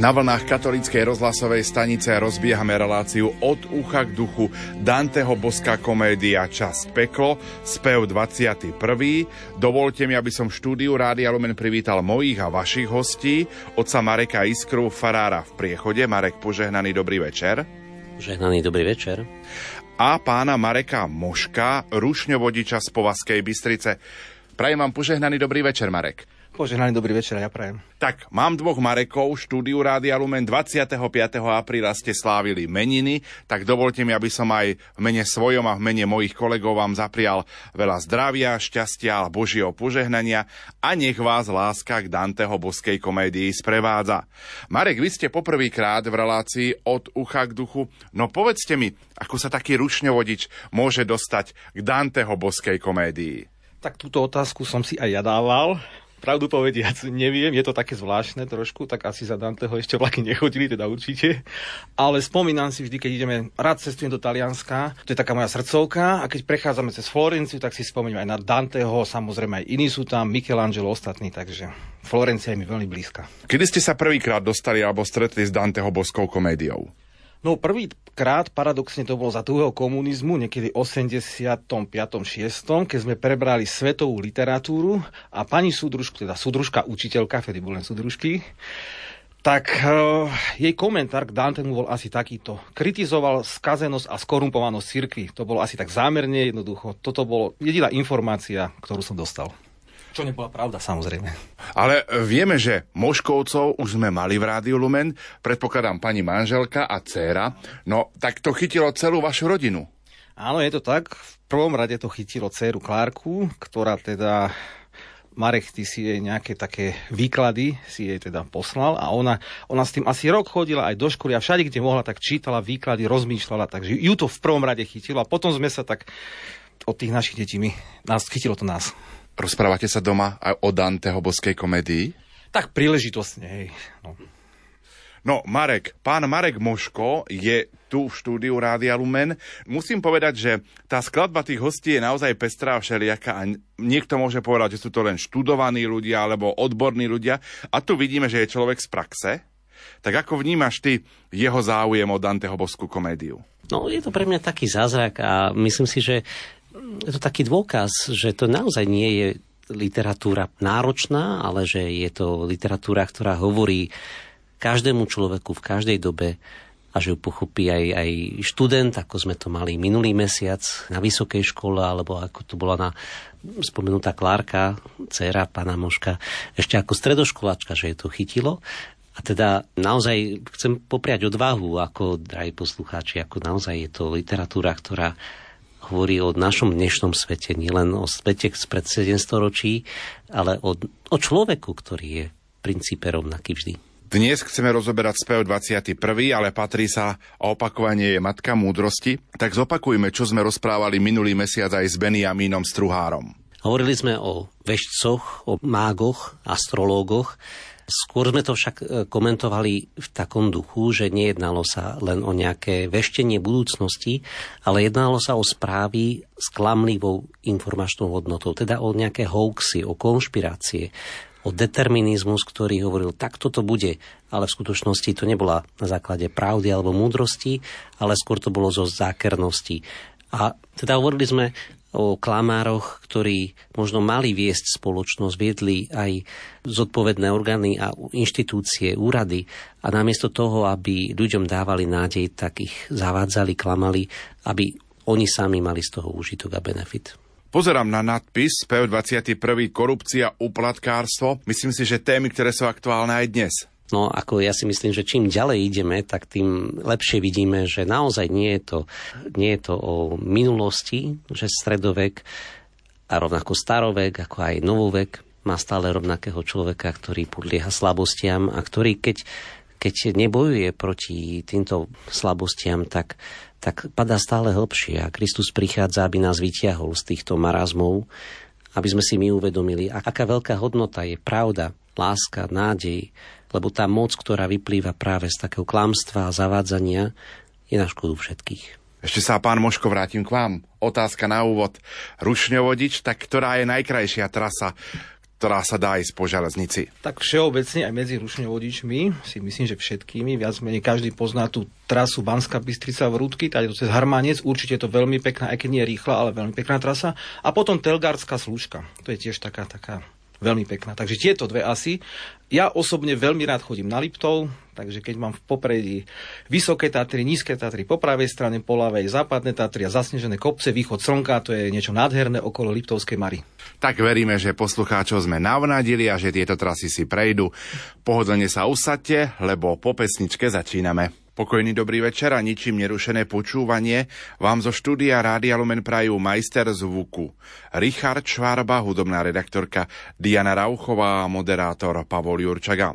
Na vlnách katolíckej rozhlasovej stanice rozbiehame reláciu Od ucha k duchu Danteho Boská komédia Časť peklo, spev 21. Dovolte mi, aby som v štúdiu Rádia Lumen privítal mojich a vašich hostí, otca Mareka Iskru, farára v Priechode. Marek, požehnaný dobrý večer. Požehnaný dobrý večer. A pána Mareka Moška, rušňovodiča z Povazkej Bystrice. Prajem vám požehnaný dobrý večer, Marek. Požehnaný dobrý večer, ja prajem. Tak, mám dvoch Marekov, štúdiu Rádia Lumen. 25. apríla ste slávili meniny, tak dovolte mi, aby som aj v mene svojom a v mene mojich kolegov vám zaprial veľa zdravia, šťastia a Božieho požehnania a nech vás láska k Danteho Boskej komédii sprevádza. Marek, vy ste poprvýkrát v relácii Od ucha k duchu. No povedzte mi, ako sa taký rušňovodič môže dostať k Danteho Boskej komédii? Tak túto otázku som si aj ja dával. Pravdu povediac, neviem, je to také zvláštne trošku, tak asi za Danteho ešte vlaky nechodili, teda určite. Ale spomínam si vždy, keď ideme, rád cestujem do Talianska, to je taká moja srdcovka, a keď prechádzame cez Florenciu, tak si spomínam aj na Danteho, samozrejme aj iní sú tam, Michelangelo, ostatní, takže Florencia je mi veľmi blízka. Kedy ste sa prvýkrát dostali alebo stretli s Danteho Boskou komédiou? No prvýkrát, paradoxne to bolo za druhého komunizmu, niekedy 85. 6., keď sme prebrali svetovú literatúru a pani súdružka, teda súdružka učiteľka, vtedy boli len súdružky, tak jej komentár k Dantemu bol asi takýto. Kritizoval skazenosť a skorumpovanosť cirkvi. To bolo asi tak zámerne, jednoducho. Toto bolo jediná informácia, ktorú som dostal. Čo nebola pravda, samozrejme. Ale vieme, že Moškovcov už sme mali v Rádiu Lumen, predpokladám pani manželka a dcéra, no tak to chytilo celú vašu rodinu. Áno, je to tak. V prvom rade to chytilo dcéru Klárku, ktorá teda, Marek, ty si jej nejaké také výklady si jej teda poslal a ona s tým asi rok chodila aj do školy a všade, kde mohla, tak čítala výklady, rozmýšľala, takže ju to v prvom rade chytilo a potom sme sa tak od tých našich detí, chytilo to nás. Rozprávate sa doma aj o Danteho Boskej komédii? Tak príležitostne, hej. No, pán Marek Moško je tu v štúdiu Rádia Lumen. Musím povedať, že tá skladba tých hostí je naozaj pestrá a všelijaká a niekto môže povedať, že sú to len študovaní ľudia alebo odborní ľudia. A tu vidíme, že je človek z praxe. Tak ako vnímaš ty jeho záujem o Danteho Boskú komédiu? No, je to pre mňa taký zázrak a myslím si, že je to taký dôkaz, že to naozaj nie je literatúra náročná, ale že je to literatúra, ktorá hovorí každému človeku v každej dobe a že ju pochopí aj študent, ako sme to mali minulý mesiac na vysokej škole, alebo ako to bola na spomenutá Klárka, dcéra pána Moška, ešte ako stredoškoláčka, že je to chytilo. A teda naozaj chcem popriať odvahu, ako drahí poslucháči, ako naozaj je to literatúra, ktorá hovorí o našom dnešnom svete, nielen o svete spred 700 ročí, ale o človeku, ktorý je v princípe rovnaký vždy. Dnes chceme rozoberať spev 21., ale patrí sa a opakovanie je matka múdrosti. Tak zopakujme, čo sme rozprávali minulý mesiac aj s Benjamínom Struhárom. Hovorili sme o vešcoch, o mágoch, astrológoch. Skôr sme to však komentovali v takom duchu, že nejednalo sa len o nejaké veštenie budúcnosti, ale jednalo sa o správy s klamlivou informačnou hodnotou, teda o nejaké hoaxy, o konšpirácie, o determinizmus, ktorý hovoril, tak toto bude, ale v skutočnosti to nebola na základe pravdy alebo múdrosti, ale skôr to bolo zo zákernosti. A teda hovorili sme o klamároch, ktorí možno mali viesť spoločnosť, viedli aj zodpovedné orgány a inštitúcie, úrady a namiesto toho, aby ľuďom dávali nádej, tak ich zavádzali, klamali, aby oni sami mali z toho úžitok a benefit. Pozerám na nadpis spev 21. korupcia, úplatkárstvo. Myslím si, že témy, ktoré sú aktuálne aj dnes. No, ako ja si myslím, že čím ďalej ideme, tak tým lepšie vidíme, že naozaj nie je to o minulosti, že stredovek a rovnako starovek, ako aj novovek má stále rovnakého človeka, ktorý podlieha slabostiam a ktorý, keď nebojuje proti týmto slabostiam, tak padá stále hlbšie a Kristus prichádza, aby nás vytiahol z týchto marazmov, aby sme si my uvedomili, aká veľká hodnota je pravda, láska, nádej, lebo tá moc, ktorá vyplýva práve z takého klamstva a zavádzania, je na škodu všetkých. Ešte sa, pán Moško, vrátim k vám. Otázka na úvod. Rušňovodič, tak ktorá je najkrajšia trasa, ktorá sa dá ísť po železnici? Tak všeobecne aj medzi ručne vodičmi, si myslím, že všetkými, viac menej každý pozná tú trasu Banská Bystrica v Rudky, tady to cez Harmanec, určite je to veľmi pekná, aj keď nie je rýchla, ale veľmi pekná trasa. A potom Telgárska Slúžka, to je tiež taká veľmi pekná. Takže tieto dve asi. Ja osobne veľmi rád chodím na Liptov, takže keď mám v popredí Vysoké Tatry, Nízke Tatry, po pravej strane, po ľavej Západné Tatry a zasnežené kopce, východ slnka, to je niečo nádherné okolo Liptovskej Mary. Tak veríme, že poslucháčov sme navnadili a že tieto trasy si prejdú. Pohodlne sa usadte, lebo po pesničke začíname. Pokojný dobrý večer a ničím nerušené počúvanie vám zo štúdia Rádia Lumen prajú majster zvuku Richard Švarba, hudobná redaktorka Diana Rauchová a moderátor Pavol Jurčaga.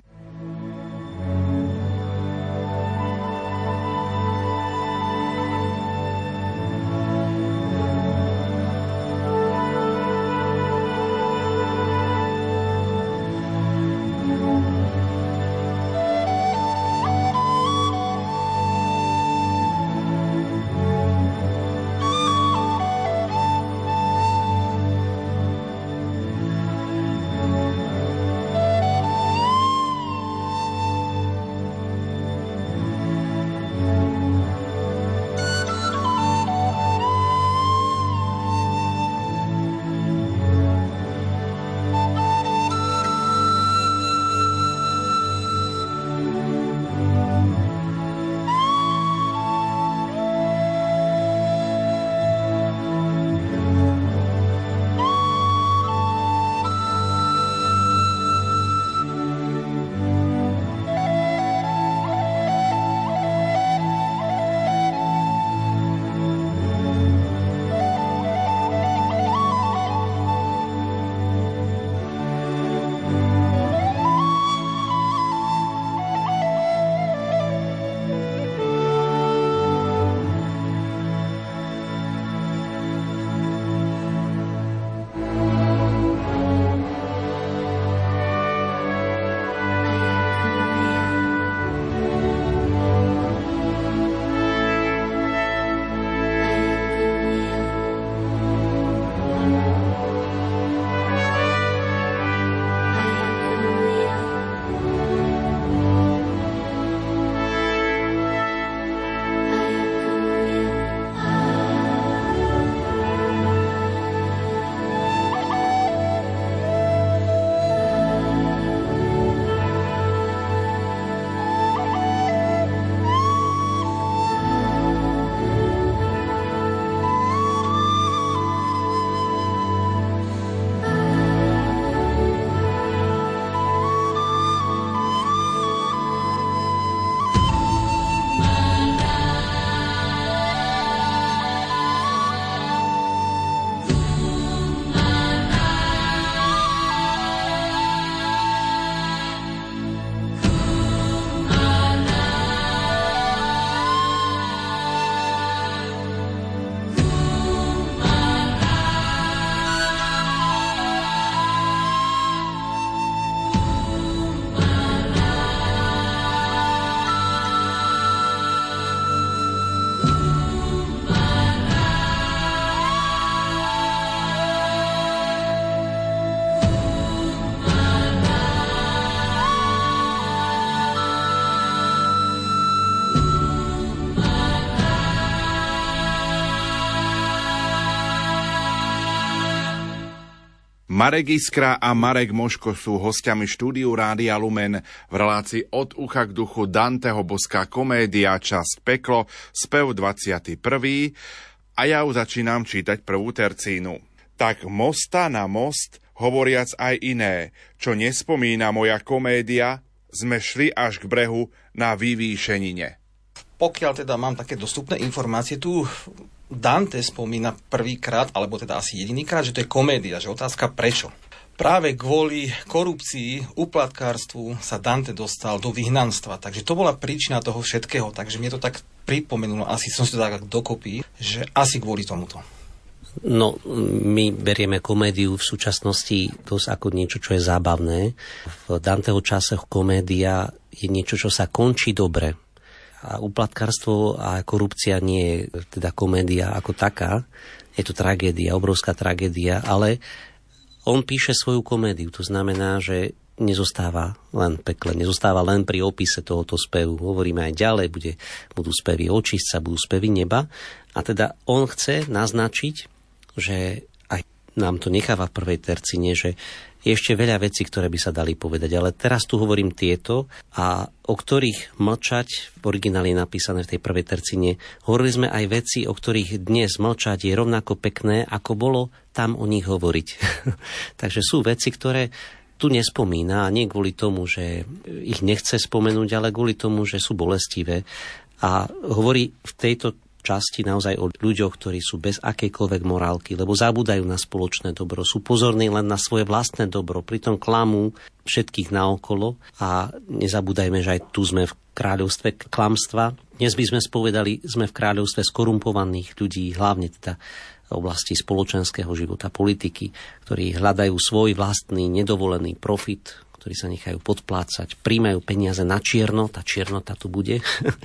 Marek Iskra a Marek Moško sú hostiami štúdiu Rádia Lumen v relácii Od ucha k duchu Danteho Boská komédia, časť Peklo, spev 21. A ja už začínam čítať prvú tercínu. Tak mosta na most, hovoriac aj iné, čo nespomína moja komédia, sme šli až k brehu na vyvýšenine. Pokiaľ teda mám také dostupné informácie, tu Dante spomína prvýkrát, alebo teda asi jedinýkrát, že to je komédia, že otázka prečo. Práve kvôli korupcii, úplatkárstvu sa Dante dostal do vyhnanstva, takže to bola príčina toho všetkého, takže mne to tak pripomenulo, asi som si to tak dokopy, že asi kvôli tomuto. No, my berieme komédiu v súčasnosti dosť ako niečo, čo je zábavné. V Danteho časoch komédia je niečo, čo sa končí dobre. A úplatkárstvo a korupcia nie je teda komédia ako taká. Je to tragédia, obrovská tragédia, ale On píše svoju komédiu, to znamená, že nezostáva len pekle, nezostáva len pri opise tohoto spevu. Hovoríme aj ďalej, budú spevy očistca, budú spevy neba. A teda on chce naznačiť, že aj nám to necháva v prvej tercine, že je ešte veľa vecí, ktoré by sa dali povedať. Ale teraz tu hovorím tieto, a o ktorých mlčať, v origináli je napísané v tej prvej tercine, hovorili sme aj veci, o ktorých dnes mlčať je rovnako pekné, ako bolo tam o nich hovoriť. Takže sú veci, ktoré tu nespomína, a nie kvôli tomu, že ich nechce spomenúť, ale kvôli tomu, že sú bolestivé. A hovorí v tejto časti naozaj o ľuďoch, ktorí sú bez akejkoľvek morálky, lebo zabúdajú na spoločné dobro, sú pozorní len na svoje vlastné dobro, pritom klamú všetkých naokolo, a nezabúdajme, že aj tu sme v kráľovstve klamstva. Dnes by sme spovedali, sme v kráľovstve skorumpovaných ľudí, hlavne teda oblasti spoločenského života, politiky, ktorí hľadajú svoj vlastný nedovolený profit, ktorí sa nechajú podplácať, príjmajú peniaze na čierno, tá čiernota tu bude.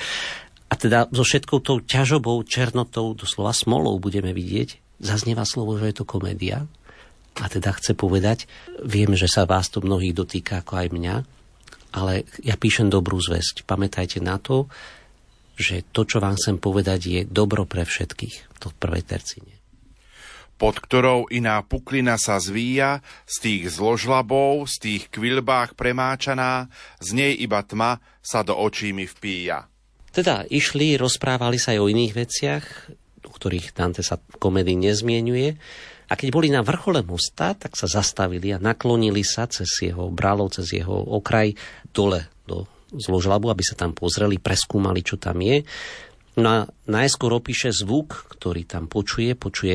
A teda so všetkou tou ťažobou, černotou, doslova smolou budeme vidieť, zaznieva slovo, že je to komédia. A teda chce povedať, viem, že sa vás to mnohých dotýka, ako aj mňa, ale ja píšem dobrú zvesť. Pamätajte na to, že to, čo vám chcem povedať, je dobro pre všetkých. To v prvej tercine. Pod ktorou iná puklina sa zvíja, z tých zložlabov, z tých kvilbách premáčaná, z nej iba tma sa do očí mi vpíja. Teda išli, rozprávali sa aj o iných veciach, o ktorých Dante sa v komédii nezmienuje, a keď boli na vrchole mosta, tak sa zastavili a naklonili sa cez jeho bralov, cez jeho okraj dole do zložlabu, aby sa tam pozreli, preskúmali, čo tam je. No a najskôr opíše zvuk, ktorý tam počuje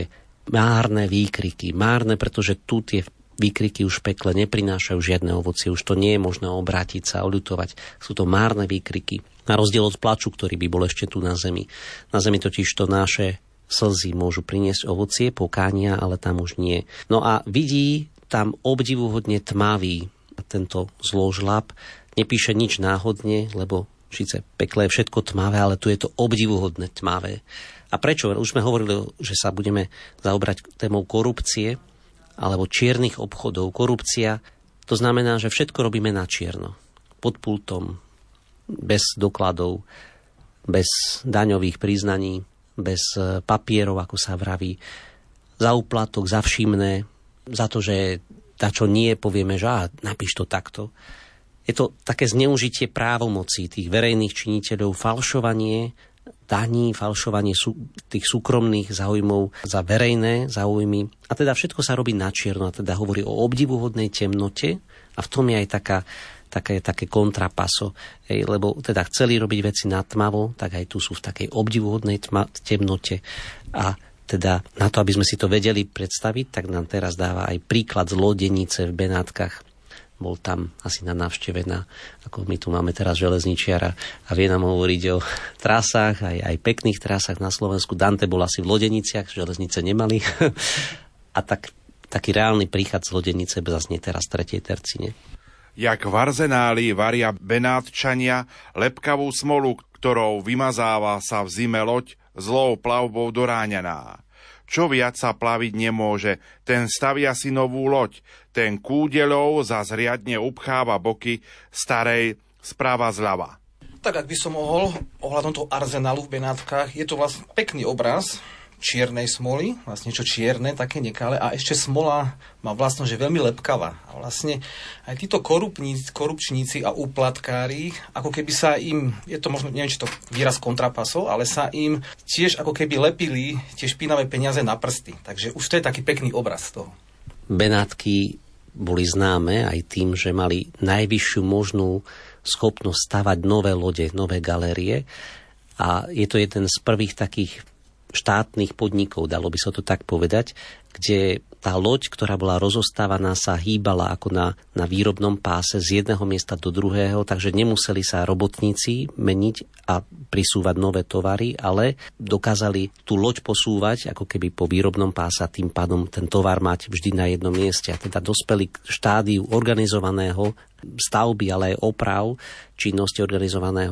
márne výkriky. Márne, pretože tu tie výkriky už v pekle neprinášajú žiadne ovocie. Už to nie je možné obrátiť sa, oľutovať. Sú to márne výkriky. Na rozdiel od plaču, ktorý by bol ešte tu na zemi. Na zemi totiž to naše slzy môžu priniesť ovocie, pokánia, ale tam už nie. No a vidí tam obdivuhodne tmavý tento zložlab. Nepíše nič náhodne, lebo síce pekle je všetko tmavé, ale tu je to obdivuhodne tmavé. A prečo? Už sme hovorili, že sa budeme zaobrať témou korupcie alebo čiernych obchodov. Korupcia, to znamená, že všetko robíme na čierno. Pod pultom, bez dokladov, bez daňových priznaní, bez papierov, ako sa vraví, za úplatok, za všimné, za to, že dačo nie, povieme, že napíš to takto. Je to také zneužitie právomocí tých verejných činiteľov, falšovanie daní, falšovanie tých súkromných záujmov za verejné záujmy. A teda všetko sa robí na čierno. A teda hovorí o obdivuhodnej temnote, a v tom je aj také kontrapaso. Lebo teda chceli robiť veci na tmavo, tak aj tu sú v takej obdivuhodnej temnote. A teda na to, aby sme si to vedeli predstaviť, tak nám teraz dáva aj príklad z lodenice v Benátkach. Bol tam asi na návšteve, ako my tu máme teraz železničiara, a vie nám hovoriť o trasách, aj pekných trasách na Slovensku. Dante bol asi v Lodeniciach, železnice nemali. A taký reálny príchod z Lodenice zaznie teraz v tretej tercine. Jak v arzenáli varia Benátčania lepkavú smolu, ktorou vymazáva sa v zime loď zlou plavbou doráňaná. Čo viac sa plaviť nemôže, ten stavia si novú loď, ten kúdeľov zas riadne upcháva boky starej sprava zľava. Tak ak by som mohol, ohľadom toho arzenálu v Benátkach, je to vlastne pekný obraz čiernej smoly, vlastne niečo čierne, také nekalé, a ešte smola má vlastnosť, že veľmi lepkavá. A vlastne aj títo korupčníci a úplatkári, ako keby sa im, je to možno, neviem, či to výraz kontrapasov, ale sa im tiež ako keby lepili tie špinavé peniaze na prsty. Takže už to je taký pekný obraz toho. Benátky boli známe aj tým, že mali najvyššiu možnú schopnosť stavať nové lode, nové galérie, a je to jeden z prvých takých štátnych podnikov, dalo by sa to tak povedať, kde tá loď, ktorá bola rozostávaná, sa hýbala ako na výrobnom páse z jedného miesta do druhého, takže nemuseli sa robotníci meniť a prisúvať nové tovary, ale dokázali tú loď posúvať ako keby po výrobnom páse, a tým pádom ten tovar mať vždy na jednom mieste. A teda dospeli k štádiu organizovaného stavby, ale aj oprav činnosti organizovanej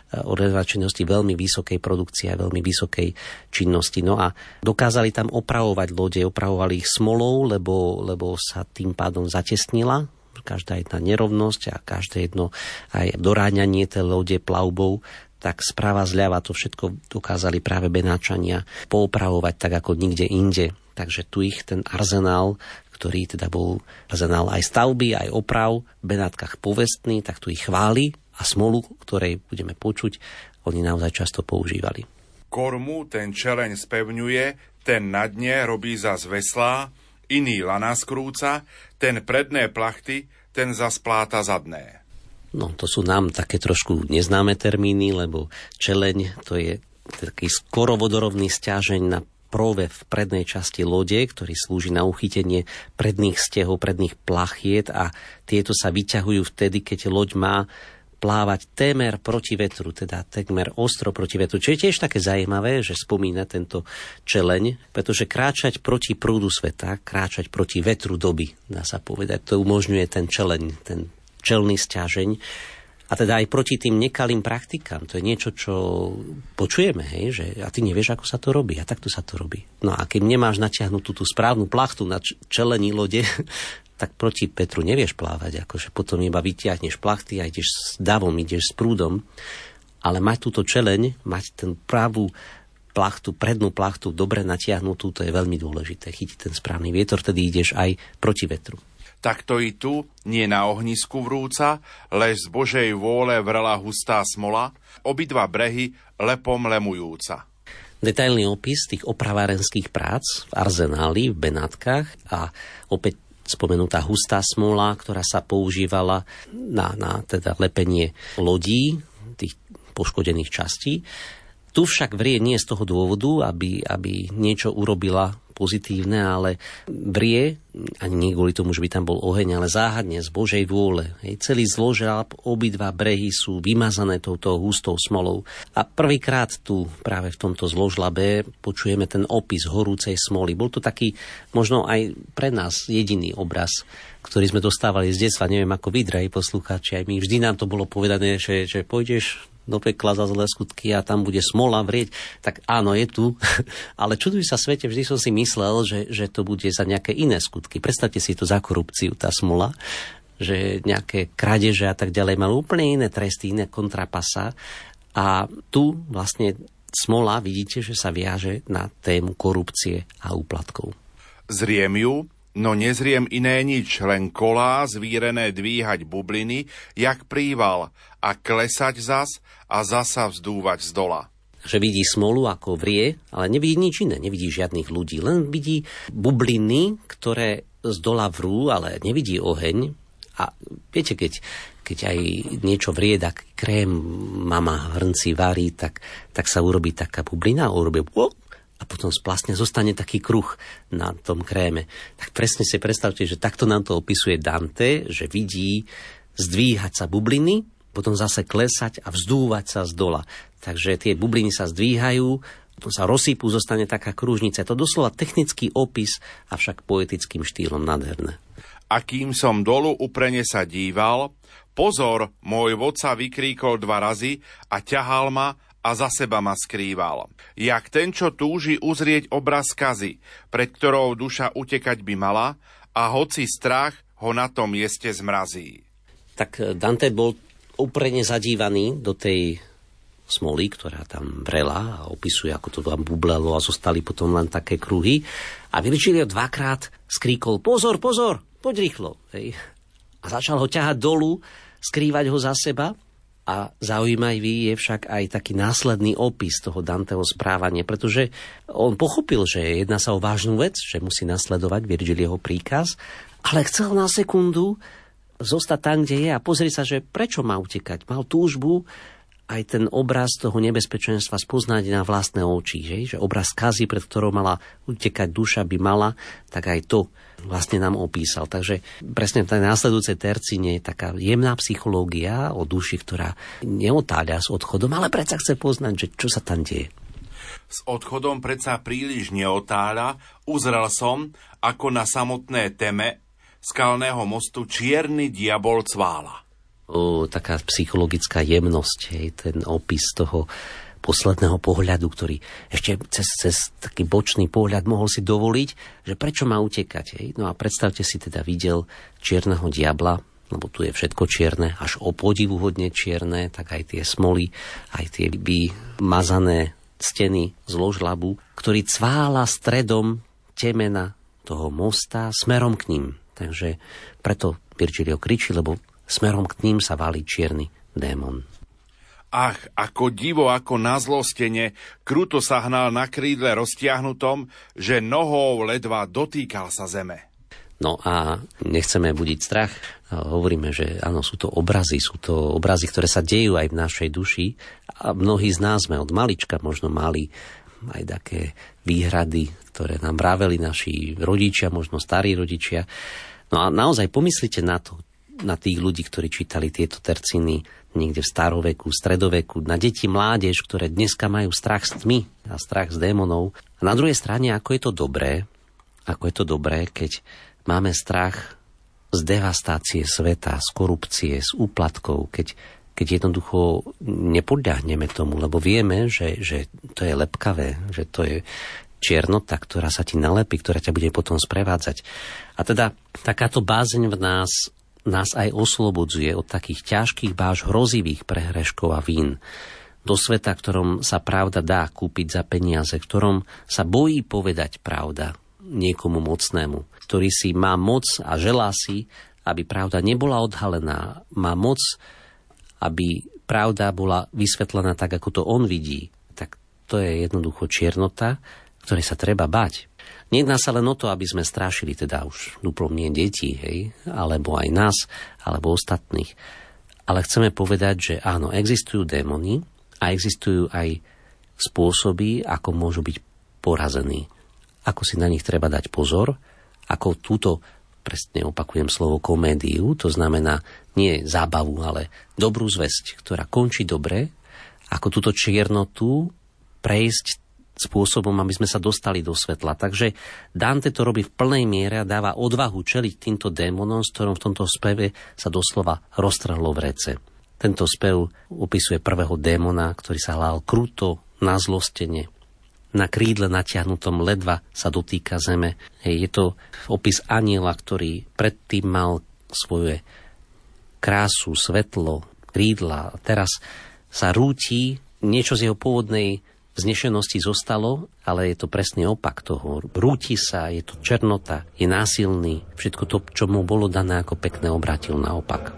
činnosti veľmi vysokej produkcie a veľmi vysokej činnosti. No a dokázali tam opravovať lode, opravovali ich smolou, lebo sa tým pádom zatesnila každá jedna nerovnosť a každé jedno aj doráňanie tej lode plavbou, tak správa zľava to všetko dokázali práve Benáčania poopravovať tak ako nikde inde. Takže tu ich ten arzenál, ktorý teda bol arzenál aj stavby, aj oprav, v Benátkach povestný, tak tu ich chváli a smolu, ktorej budeme počuť, oni naozaj často používali. Kormu ten čeleň spevňuje, ten na dne robí zas veslá, iný lana skrúca, ten predné plachty, ten zas pláta zadné. No, to sú nám také trošku neznáme termíny, lebo čeleň to je taký skoro vodorovný sťažeň na próve v prednej časti lode, ktorý slúži na uchytenie predných stehov, predných plachiet a tieto sa vyťahujú vtedy, keď loď má plávať témer proti vetru, teda témer ostro proti vetru. Čo je tiež také zaujímavé, že spomína tento čeleň, pretože kráčať proti prúdu sveta, kráčať proti vetru doby, dá sa povedať, to umožňuje ten čeleň, ten čelný sťažeň. A teda aj proti tým nekalým praktikám. To je niečo, čo počujeme, hej, že a ty nevieš, ako sa to robí. A takto sa to robí. No a keď nemáš natiahnutú tú správnu plachtu na čelení lode, tak proti Petru nevieš plávať. Akože potom iba vytiahneš plachty a ideš s davom, ideš s prúdom. Ale mať túto čeleň, mať ten pravú plachtu, prednú plachtu dobre natiahnutú, to je veľmi dôležité. Chytiť ten správny vietor, tedy ideš aj proti vetru. Takto i tu, nie na ohnisku vrúca, lež z Božej vôle vrela hustá smola, obidva brehy lepom lemujúca. Detailný opis tých opravárenských prác v arzenáli v Benátkach a opäť spomenutá hustá smola, ktorá sa používala na teda lepenie lodí, tých poškodených častí. Tu však vrie nie z toho dôvodu, aby niečo urobila pozitívne, ale vrie, ani nie kvôli tomu, že by tam bol oheň, ale záhadne z Božej vôle. Celý zložrab, obidva brehy sú vymazané touto hustou smolou. A prvýkrát tu práve v tomto zložlabe počujeme ten opis horúcej smoly. Bol to taký možno aj pre nás jediný obraz, ktorý sme dostávali z detstva. Neviem, ako vy, drahí poslucháči, aj my. Vždy nám to bolo povedané, že pôjdeš do pekla za zlé skutky a tam bude smola vrieť, tak áno, je tu. Ale čuduj sa svete, vždy som si myslel, že to bude za nejaké iné skutky. Predstavte si to za korupciu, tá smola, že nejaké krádeže a tak ďalej mali úplne iné tresty, iné kontrapasa. A tu vlastne smola, vidíte, že sa viaže na tému korupcie a úplatkov. Zriem ju, no nezriem iné nič, len kolá zvírené dvíhať bubliny, jak príval, a klesať zas a zasa vzdúvať z dola. Že vidí smolu, ako vrie, ale nevidí nič iné, nevidí žiadnych ľudí, len vidí bubliny, ktoré z dola vrú, ale nevidí oheň. A viete, keď aj niečo vrie, tak krém mama hrnci varí, tak sa urobí taká bublina, urobí a potom splasne, zostane taký kruh na tom kréme. Tak presne si predstavte, že takto nám to opisuje Dante, že vidí zdvíhať sa bubliny, potom zase klesať a vzdúvať sa z dola. Takže tie bubliny sa zdvíhajú, potom sa rozsýpú, zostane taká krúžnica. To doslova technický opis, avšak poetickým štýlom nádherné. A kým som dolu uprene sa díval, pozor, môj vodca vykríkol 2 razy a ťahal ma a za seba ma skrýval. Jak ten, čo túži uzrieť obraz kazy, pred ktorou duša utekať by mala, a hoci strach ho na tom mieste zmrazí. Tak Dante bol úprene zadívaný do tej smoly, ktorá tam vrela a opisuje, ako to tam bublelo a zostali potom len také kruhy. A Virgilio 2-krát skríkol: pozor, pozor, poď rýchlo. Hej. A začal ho ťahať dolu, skrývať ho za seba. A zaujímavý je však aj taký následný opis toho Danteho správania, pretože on pochopil, že jedná sa o vážnu vec, že musí nasledovať Virgilieho príkaz, ale chcel na sekundu zostať tam, kde je a pozrieť sa, že prečo má utekať. Mal túžbu aj ten obraz toho nebezpečenstva spoznať na vlastné oči. Že obraz kazy, pred ktorou mala utekať duša, by mala, tak aj to vlastne nám opísal. Takže presne v tej následujúcej tercine je taká jemná psychológia o duši, ktorá neotáľa s odchodom, ale predsa chce poznať, že čo sa tam deje. S odchodom predsa príliš neotáľa, uzrel som, ako na samotné teme skalného mostu Čierny diabol cvála. Taká psychologická jemnosť, ten opis toho posledného pohľadu, ktorý ešte cez taký bočný pohľad mohol si dovoliť, že prečo má utekať. No a predstavte si teda videl čierneho diabla, lebo tu je všetko čierne, až o podivuhodne čierne, tak aj tie smoly, aj tie vymazané steny z ložlabu, ktorý cvála stredom temena toho mosta smerom k ním. Takže preto Virgilio kričí, lebo smerom k ním sa valí čierny démon. Ach, ako divo, ako na zlostene, kruto sa hnal na krídle roztiahnutom, že nohou ledva dotýkal sa zeme. No a nechceme budiť strach. Hovoríme, že áno, sú to obrazy, ktoré sa dejú aj v našej duši. A mnohí z nás sme od malička možno mali aj také výhrady, ktoré nám vraveli naši rodičia, možno starí rodičia. No a naozaj pomyslite na to, na tých ľudí, ktorí čítali tieto tercíny niekde v staroveku, stredoveku, na deti, mládež, ktoré dneska majú strach z tmy a strach z démonov. A na druhej strane, ako je to dobré, keď máme strach z devastácie sveta, z korupcie, z úplatkov, keď jednoducho nepodľahneme tomu, lebo vieme, že to je lepkavé, že to je čiernota, ktorá sa ti nalepí, ktorá ťa bude potom sprevádzať. A teda takáto bázeň v nás aj oslobodzuje od takých ťažkých báž hrozivých prehreškov a vín. Do sveta, ktorom sa pravda dá kúpiť za peniaze, v ktorom sa bojí povedať pravda niekomu mocnému, ktorý si má moc a želá si, aby pravda nebola odhalená, má moc, aby pravda bola vysvetlená tak, ako to on vidí. Tak to je jednoducho čiernota, ktorej sa treba bať. Nejedná sa len o to, aby sme strašili teda už duplom nie deti, alebo aj nás, alebo ostatných. Ale chceme povedať, že áno, existujú démoni a existujú aj spôsoby, ako môžu byť porazení. Ako si na nich treba dať pozor, ako túto, presne opakujem slovo komédiu, to znamená nie zábavu, ale dobrú zvesť, ktorá končí dobre, ako túto čiernotu prejsť spôsobom, aby sme sa dostali do svetla. Takže Dante to robí v plnej miere a dáva odvahu čeliť týmto démonom, s ktorom v tomto speve sa doslova roztrhlo v rece. Tento spev opisuje prvého démona, ktorý sa hlál kruto, na zlostene, na krídle natiahnutom ledva sa dotýka zeme. Je to opis anjela, ktorý predtým mal svoje krásu, svetlo, krídla a teraz sa rúti, niečo z jeho pôvodnej vznešenosti zostalo, ale je to presný opak toho. Rúti sa, je to černota, je násilný. Všetko to, čo mu bolo dané ako pekné, obrátil naopak.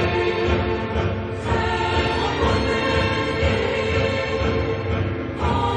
Oh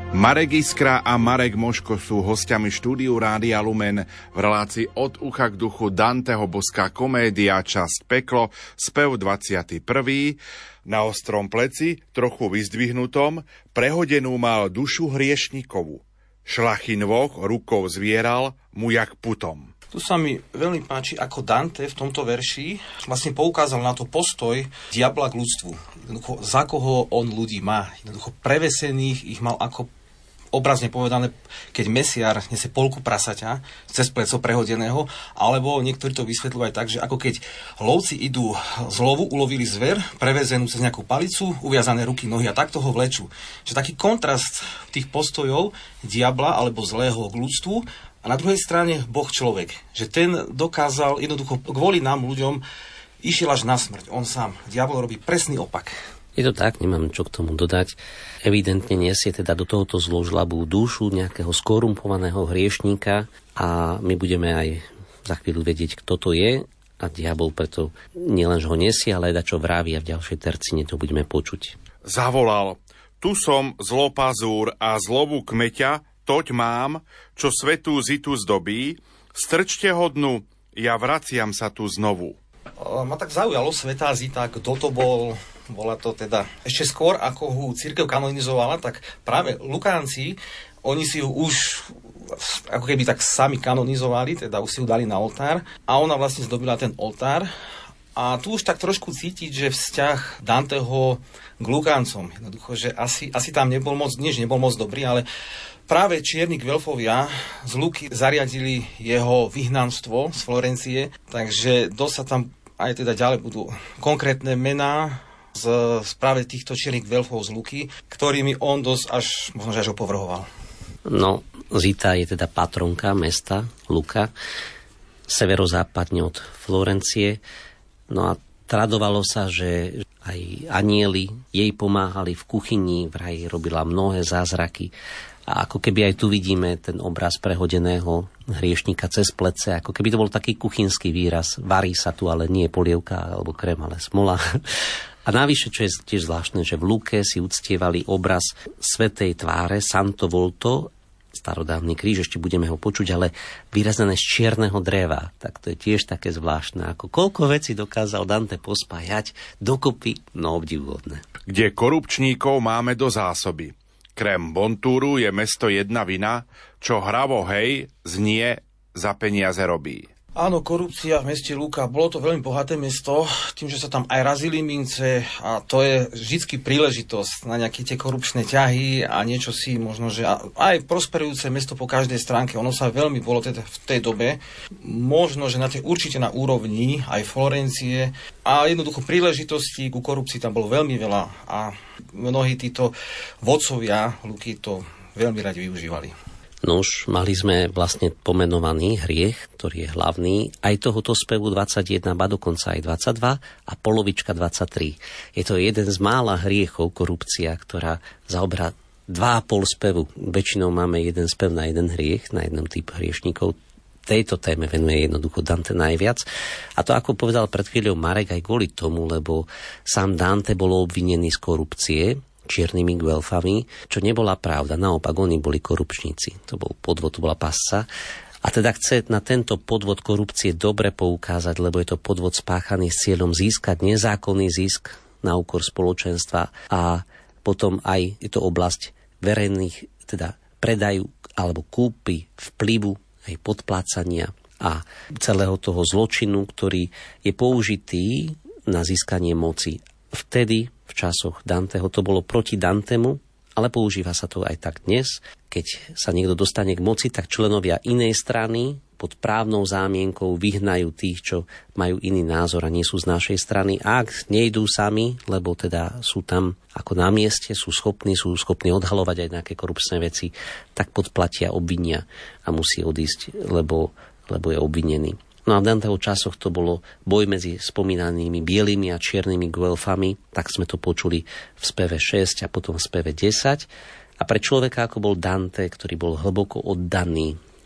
Marek Iskra a Marek Moško sú hostiami štúdiu Rádia Lumen v relácii Od ucha k duchu Danteho Boská komédia, časť Peklo, spev 21. Na ostrom pleci, trochu vyzdvihnutom, prehodenú mal dušu hriešnikovú. Šlachin voh rukou zvieral mu jak putom. Tu sa mi veľmi páči, ako Dante v tomto verši vlastne poukázal na to postoj diabla k ľudstvu. Jednoducho, za koho on ľudí má. Jednoducho, prevesených ich mal ako obrazne povedané, keď mesiar nesie polku prasaťa cez pleco prehodeného, alebo niektorí to vysvetľujú aj tak, že ako keď lovci idú z lovu, ulovili zver, prevezenú cez nejakú palicu, uviazané ruky, nohy a takto ho vlečú. Že taký kontrast tých postojov diabla alebo zlého k ľudstvu a na druhej strane Boh človek. Že ten dokázal jednoducho kvôli nám ľuďom išiel až na smrť. On sám. Diabol robí presný opak. Je to tak, nemám čo k tomu dodať. Evidentne nesie teda do tohoto zložlabú dušu nejakého skorumpovaného hriešníka a my budeme aj za chvíľu vedieť, kto to je a diabol preto nielen, že ho nesie, ale aj čo vraví a v ďalšej tercine to budeme počuť. Zavolal: tu som zlopazúr a zlobu kmeťa, toť mám, čo svetú zitu zdobí, strčte ho dnu, ja vraciam sa tu znovu. Ma tak zaujalo svätá Zita, kto to bol. Bola to teda ešte skôr, ako ho cirkev kanonizovala, tak práve Lukánci, oni si ju už ako keby tak sami kanonizovali, teda už si ju dali na oltár a ona vlastne zdobila ten oltár. A tu už tak trošku cítiť, že vzťah Danteho k Lukáncom, jednoducho, že asi tam nebol moc dobrý, ale práve čierni Guelfovia z Luky zariadili jeho vyhnanstvo z Florencie, takže dosť sa tam aj teda ďalej budú konkrétne mená z práve týchto čiernych Guelfov z Luky, ktorými on dosť možno až opovrhoval. No, Zita je teda patronka mesta Luka, severozápadne od Florencie. No a tradovalo sa, že aj anjeli jej pomáhali v kuchyni, vraj robila mnohé zázraky. A ako keby aj tu vidíme ten obraz prehodeného hriešnika cez plece, ako keby to bol taký kuchynský výraz. Varí sa tu, ale nie polievka alebo krém, ale smola. A navyše, čo je tiež zvláštne, že v Luke si uctievali obraz svätej tváre Santo Volto, starodávny kríž, ešte budeme ho počuť, ale vyrazené z čierneho dreva. Tak to je tiež také zvláštne. Ako koľko vecí dokázal Dante pospájať dokopy, no obdivuhodné. Kde korupčníkov máme do zásoby. Krem Bontúru je mesto jedna vina, čo hravo hej znie za peniaze robí. Áno, korupcia v meste Luka. Bolo to veľmi bohaté mesto, tým, že sa tam aj razili mince a to je vždycky príležitosť na nejaké tie korupčné ťahy a niečo si možno, že aj prosperujúce mesto po každej stránke. Ono sa veľmi bolo teda v tej dobe, možno, že určite na úrovni aj Florencie a jednoducho príležitostí ku korupcii tam bolo veľmi veľa a mnohí títo vodcovia Luky to veľmi radi využívali. No už mali sme vlastne pomenovaný hriech, ktorý je hlavný, aj tohoto spevu 21, ba dokonca aj 22 a polovička 23. Je to jeden z mála hriechov, korupcia, ktorá zaoberá 2,5 spevu. Väčšinou máme jeden spev na jeden hriech, na jeden typ hriešníkov. Tejto téme venuje jednoducho Dante najviac. A to, ako povedal pred chvíľou Marek, aj kvôli tomu, lebo sám Dante bol obvinený z korupcie čiernymi Guelfami, čo nebola pravda. Naopak, oni boli korupčníci. To bol podvod, to bola pasca. A teda chce na tento podvod korupcie dobre poukázať, lebo je to podvod spáchaný s cieľom získať nezákonný zisk na úkor spoločenstva a potom aj je to oblasť verejných, teda predaju alebo kúpy, vplyvu, aj podplácania a celého toho zločinu, ktorý je použitý na získanie moci. Vtedy v časoch Danteho to bolo proti Dantemu, ale používa sa to aj tak dnes. Keď sa niekto dostane k moci, tak členovia inej strany pod právnou zámienkou vyhnajú tých, čo majú iný názor a nie sú z našej strany. A ak nejdú sami, lebo teda sú tam ako na mieste, sú schopní odhalovať aj nejaké korupčné veci, tak podplatia, obvinia a musí odísť, lebo je obvinený. No a v Danteho časoch to bolo boj medzi spomínanými bielými a čiernymi Guelfami, tak sme to počuli v speve 6 a potom v speve 10. A pre človeka, ako bol Dante, ktorý bol hlboko oddaný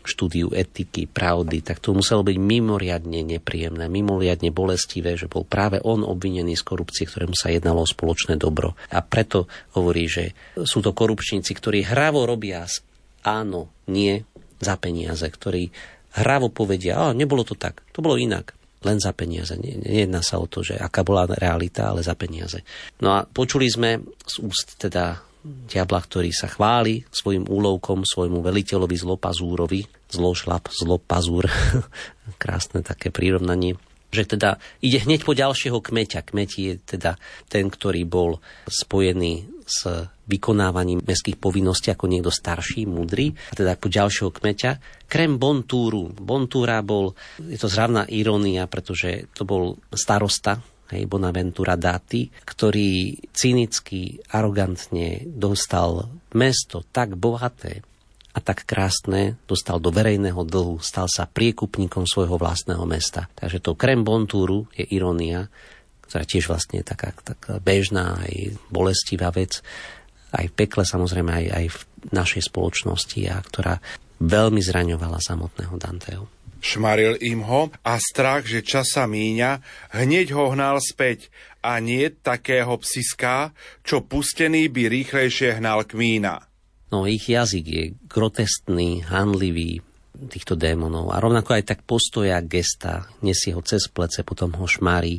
štúdiu etiky, pravdy, tak to muselo byť mimoriadne nepríjemné, mimoriadne bolestivé, že bol práve on obvinený z korupcie, ktorému sa jednalo o spoločné dobro. A preto hovorí, že sú to korupčníci, ktorí hravo robia áno, nie za peniaze, ktorí hravo povedia, nebolo to tak, to bolo inak. Len za peniaze. Nejedná sa o to, že aká bola realita, ale za peniaze. No a počuli sme z úst teda diabla, ktorý sa chváli svojim úlovkom, svojmu veliteľovi Zlopazúrovi, zlošlap, zlopazúr, krásne také prirovnanie, že teda ide hneď po ďalšieho kmeťa. Kmeť je teda ten, ktorý bol spojený s vykonávaním mestských povinností ako niekto starší, múdry, a teda po ďalšieho kmeťa. Krem Bontúru. Bontúra bol, je to zravná irónia, pretože to bol starosta, Bonaventura Dati, ktorý cynicky, arogantne dostal mesto tak bohaté a tak krásne, dostal do verejného dlhu, stal sa priekupníkom svojho vlastného mesta. Takže to Krem Bontúru je irónia, ktorá tiež vlastne je taká bežná, aj bolestivá vec, aj v pekle samozrejme, aj v našej spoločnosti, a ktorá veľmi zraňovala samotného Danteho. Šmaril im ho a strach, že čas sa míňa, hneď ho hnal späť a nie takého psiská, čo pustený by rýchlejšie hnal kmína. No, ich jazyk je groteskný, hanlivý týchto démonov a rovnako aj tak postoja, gesta, nesie ho cez plece, potom ho šmarí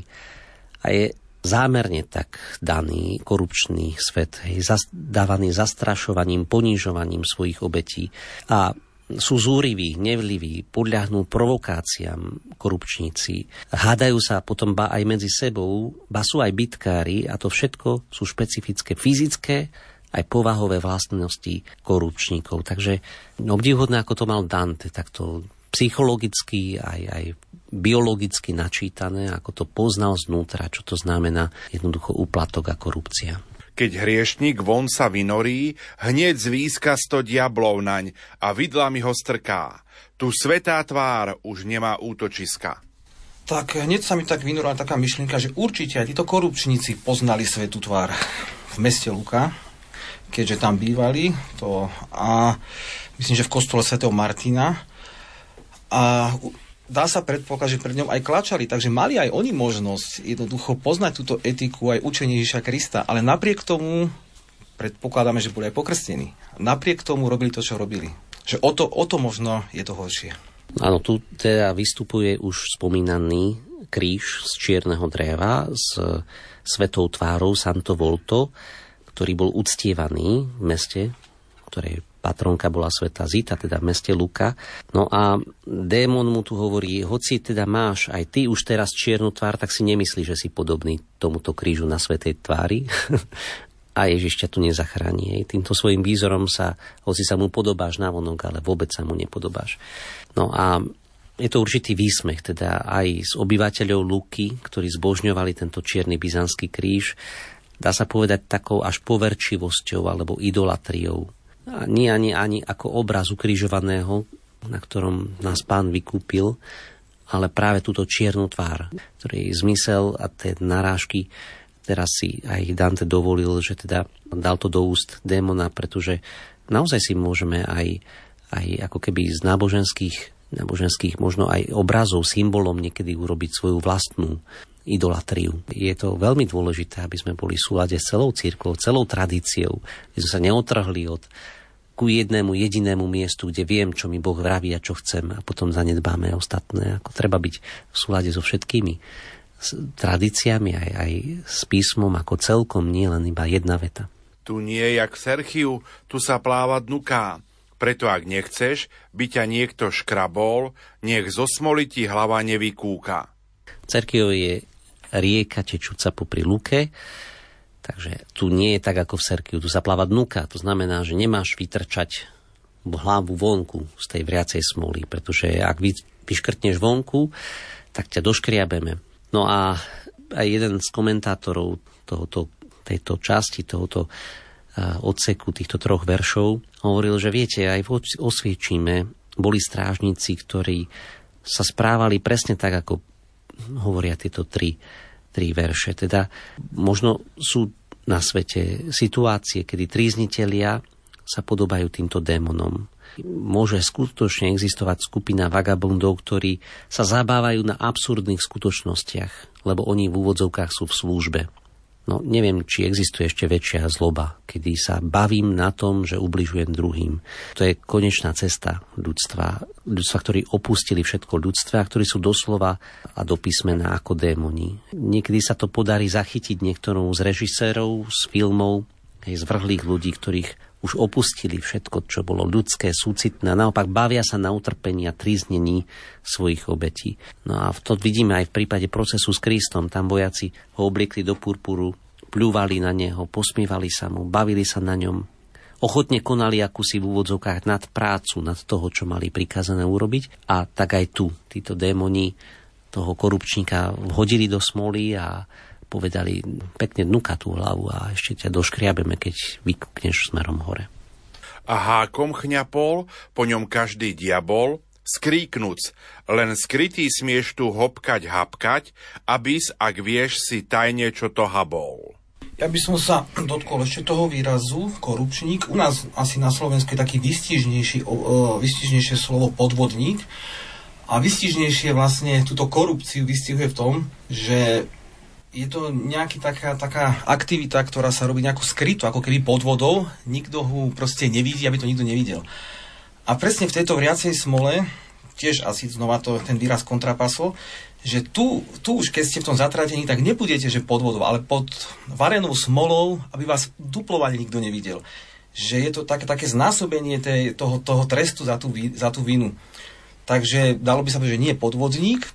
a je zámerne tak daný korupčný svet, dávaný zastrašovaním, ponižovaním svojich obetí a sú zúriví, nevliví, podľahnú provokáciám korupčníci. Hádajú sa potom aj medzi sebou, sú aj bitkári a to všetko sú špecifické fyzické aj povahové vlastnosti korupčníkov. Takže obdivuhodné, ako to mal Dante, tak to psychologicky aj biologicky načítané, ako to poznal znútra, čo to znamená jednoducho úplatok a korupcia. Keď hriešnik von sa vynorí, hneď zvíska 100 diablov naň a vidlami ho strká. Tu svätá tvár už nemá útočiska. Tak hneď sa mi tak vynorila taká myšlienka, že určite aj títo korupčníci poznali svätú tvár v meste Luka, keďže tam bývali, a myslím, že v kostole svätého Martina. A dá sa predpokladať, že pred ňom aj klačali, takže mali aj oni možnosť jednoducho poznať túto etiku aj učenie Ježiša Krista, ale napriek tomu predpokladáme, že boli aj pokrstení. Napriek tomu robili to, čo robili. Že o to možno je to horšie. Áno, tu teda vystupuje už spomínaný kríž z čierneho dreva s svetou tvárou Santo Volto, ktorý bol uctievaný v meste, ktoré patronka bola svätá Zita, teda v meste Luka. No a démon mu tu hovorí, hoci teda máš aj ty už teraz čiernu tvár, tak si nemyslí, že si podobný tomuto krížu na svätej tvári. A Ježiš ťa tu nezachráni. Týmto svojim výzorom hoci sa mu podobáš navonok, ale vôbec sa mu nepodobáš. No a je to určitý výsmech, teda aj z obyvateľov Luky, ktorí zbožňovali tento čierny byzantský kríž, dá sa povedať takou až poverčivosťou alebo idolatriou. A nie ani ako obraz ukrižovaného, na ktorom nás Pán vykúpil, ale práve túto čiernu tvár, ktorej zmysel a tie narážky teraz si aj Dante dovolil, že teda dal to do úst démona, pretože naozaj si môžeme aj ako keby z náboženských možno aj obrazov, symbolom niekedy urobiť svoju vlastnú idolatriu. Je to veľmi dôležité, aby sme boli v súlade s celou cirkvou, celou tradíciou, aby sme sa neotrhli ku jednému jedinému miestu, kde viem, čo mi Boh vraví a čo chcem, a potom zanedbáme ostatné. Ako treba byť v súlade so všetkými tradíciami, aj s písmom ako celkom, nie len iba jedna veta. Tu nie jak Serchiu, tu sa pláva dnuká. Preto ak nechceš, by ťa niekto škrabol, nech zo smoli ti hlava nevykúka. Cerkio je rieka tečúca popri Luke, takže tu nie je tak ako v Serkiu, tu sa pláva dnuka, to znamená, že nemáš vytrčať hlavu vonku z tej vriacej smoly, pretože ak vyškrtneš vonku, tak ťa doškriabeme. No a aj jeden z komentátorov tejto časti, tohoto odseku, týchto 3 veršov, hovoril, že viete, aj v Osviečime boli strážnici, ktorí sa správali presne tak, ako hovoria tieto 3 verše. Teda možno sú na svete situácie, kedy tríznitelia sa podobajú týmto démonom. Môže skutočne existovať skupina vagabundov, ktorí sa zabávajú na absurdných skutočnostiach, lebo oni v úvodzovkách sú v službe. No, neviem, či existuje ešte väčšia zloba, kedy sa bavím na tom, že ubližujem druhým. To je konečná cesta ľudstva, ktorí opustili všetko ľudstva, ktorí sú doslova a do písmena ako démoni. Niekedy sa to podarí zachytiť niektorou z režisérov, z filmov, aj zvrhlých ľudí, ktorých už opustili všetko, čo bolo ľudské, súcitné, a naopak bavia sa na utrpení a tríznení svojich obetí. No a to vidíme aj v prípade procesu s Kristom. Tam vojaci ho obliekli do purpuru, pľúvali na neho, posmievali sa mu, bavili sa na ňom, ochotne konali akúsi v úvodzovkách nad prácu, nad toho, čo mali prikázané urobiť. A tak aj tu títo démoni toho korupčníka vhodili do smoly a povedali, pekne dnuka tú hlavu a ešte ťa doškriabeme, keď vykúkneš smerom hore. A hákom chňapol, po ňom každý diabol, skríknuc, len skrytý smieš tu hopkať, hapkať, abys, ak vieš, si tajne, čo to habol. Ja by som sa dotkol ešte toho výrazu korupčník. U nás asi na Slovensku je taký vystižnejšie slovo podvodník. A vystižnejšie vlastne túto korupciu vystihuje v tom, že je to nejaká taká aktivita, ktorá sa robí nejakú skrytú, ako keby pod vodou. Nikto ho proste nevidí, aby to nikto nevidel. A presne v tejto vriacej smole, tiež asi znova ten výraz kontrapasol, že tu už keď ste v tom zatratení, tak nebudete, že pod vodou, ale pod varenou smolou, aby vás duplovane nikto nevidel. Že je to také znásobenie toho trestu za tú vinu. Takže dalo by sa povedať, že nie podvodník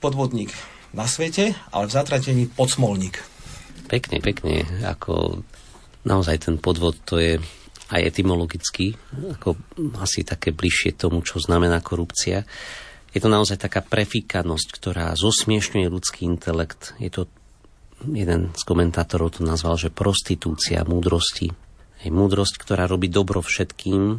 na svete, ale v zatratení podsmolník. Pekne, ako naozaj ten podvod, to je aj etymologicky, ako asi také bližšie tomu, čo znamená korupcia. Je to naozaj taká prefíkanosť, ktorá zosmiešňuje ľudský intelekt. Je to, jeden z komentátorov to nazval, že prostitúcia múdrosti. Je múdrosť, ktorá robí dobro všetkým,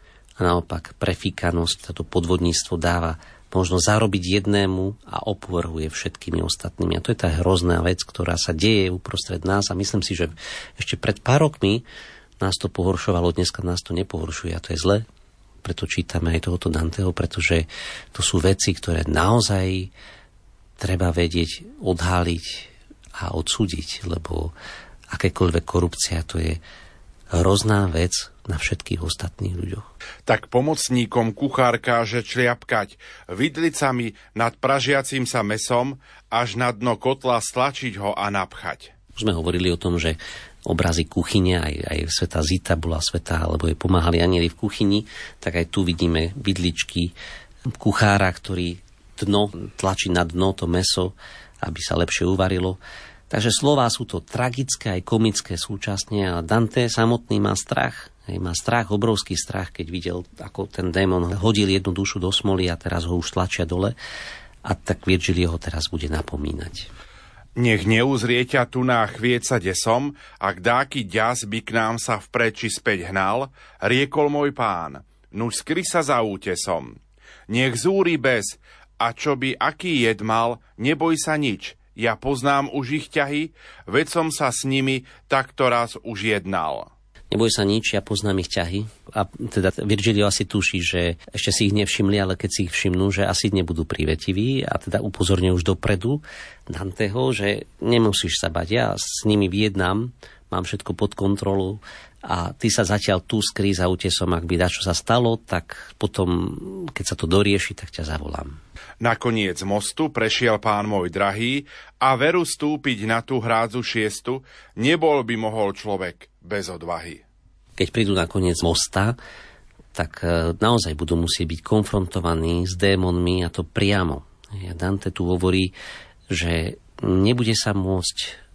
a naopak prefíkanosť, toto podvodníctvo dáva možno zarobiť jednému a opovrhuje všetkými ostatnými. A to je tá hrozná vec, ktorá sa deje uprostred nás, a myslím si, že ešte pred pár rokmi nás to pohoršovalo, dneska nás to nepohoršuje, a to je zle. Preto čítame aj tohoto Danteho, pretože to sú veci, ktoré naozaj treba vedieť, odhaliť a odsúdiť, lebo akékoľvek korupcia, to je hrozná vec na všetkých ostatných ľuďoch. Tak pomocníkom kuchár káže čliapkať vidlicami nad pražiacím sa mesom, až na dno kotla stlačiť ho a napchať. Už sme hovorili o tom, že obrazy kuchyne, aj svätá Zita bola svätá, alebo jej pomáhali anjeli v kuchyni, tak aj tu vidíme vidličky kuchára, ktorý tlačí na dno to mäso, aby sa lepšie uvarilo. Takže slová sú to tragické aj komické súčasne, a Dante samotný má strach. Má strach, obrovský strach, keď videl, ako ten démon hodil jednu dušu do smoly a teraz ho už tlačia dole. A tak Virgilio ho teraz bude napomínať. Nech neuzrie ťa tu na chvieca desom, ak dáky ďas by k nám sa vpred či späť hnal, riekol môj pán, nuž skry sa za útesom. Nech zúri bez, a čo by aký jed mal, neboj sa nič. Ja poznám už ich ťahy, veď som sa s nimi takto raz už jednal. Neboj sa nič, ja poznám ich ťahy. A teda Virgilio asi tuší, že ešte si ich nevšimli, ale keď si ich všimnú, že asi nebudú prívetiví, a teda upozorňuje už dopredu Danteho, že nemusíš sa bať, ja s nimi vyjednám, mám všetko pod kontrolou a ty sa zatiaľ tu skrý za útesom, ak by dačo sa stalo, tak potom, keď sa to dorieši, tak ťa zavolám. Nakoniec mostu prešiel pán môj drahý a veru stúpiť na tú hrádzu 6, nebol by mohol človek bez odvahy. Keď prídu nakoniec mosta, tak naozaj budú musieť byť konfrontovaní s démonmi, a to priamo. Dante tu hovorí, že nebude sa môcť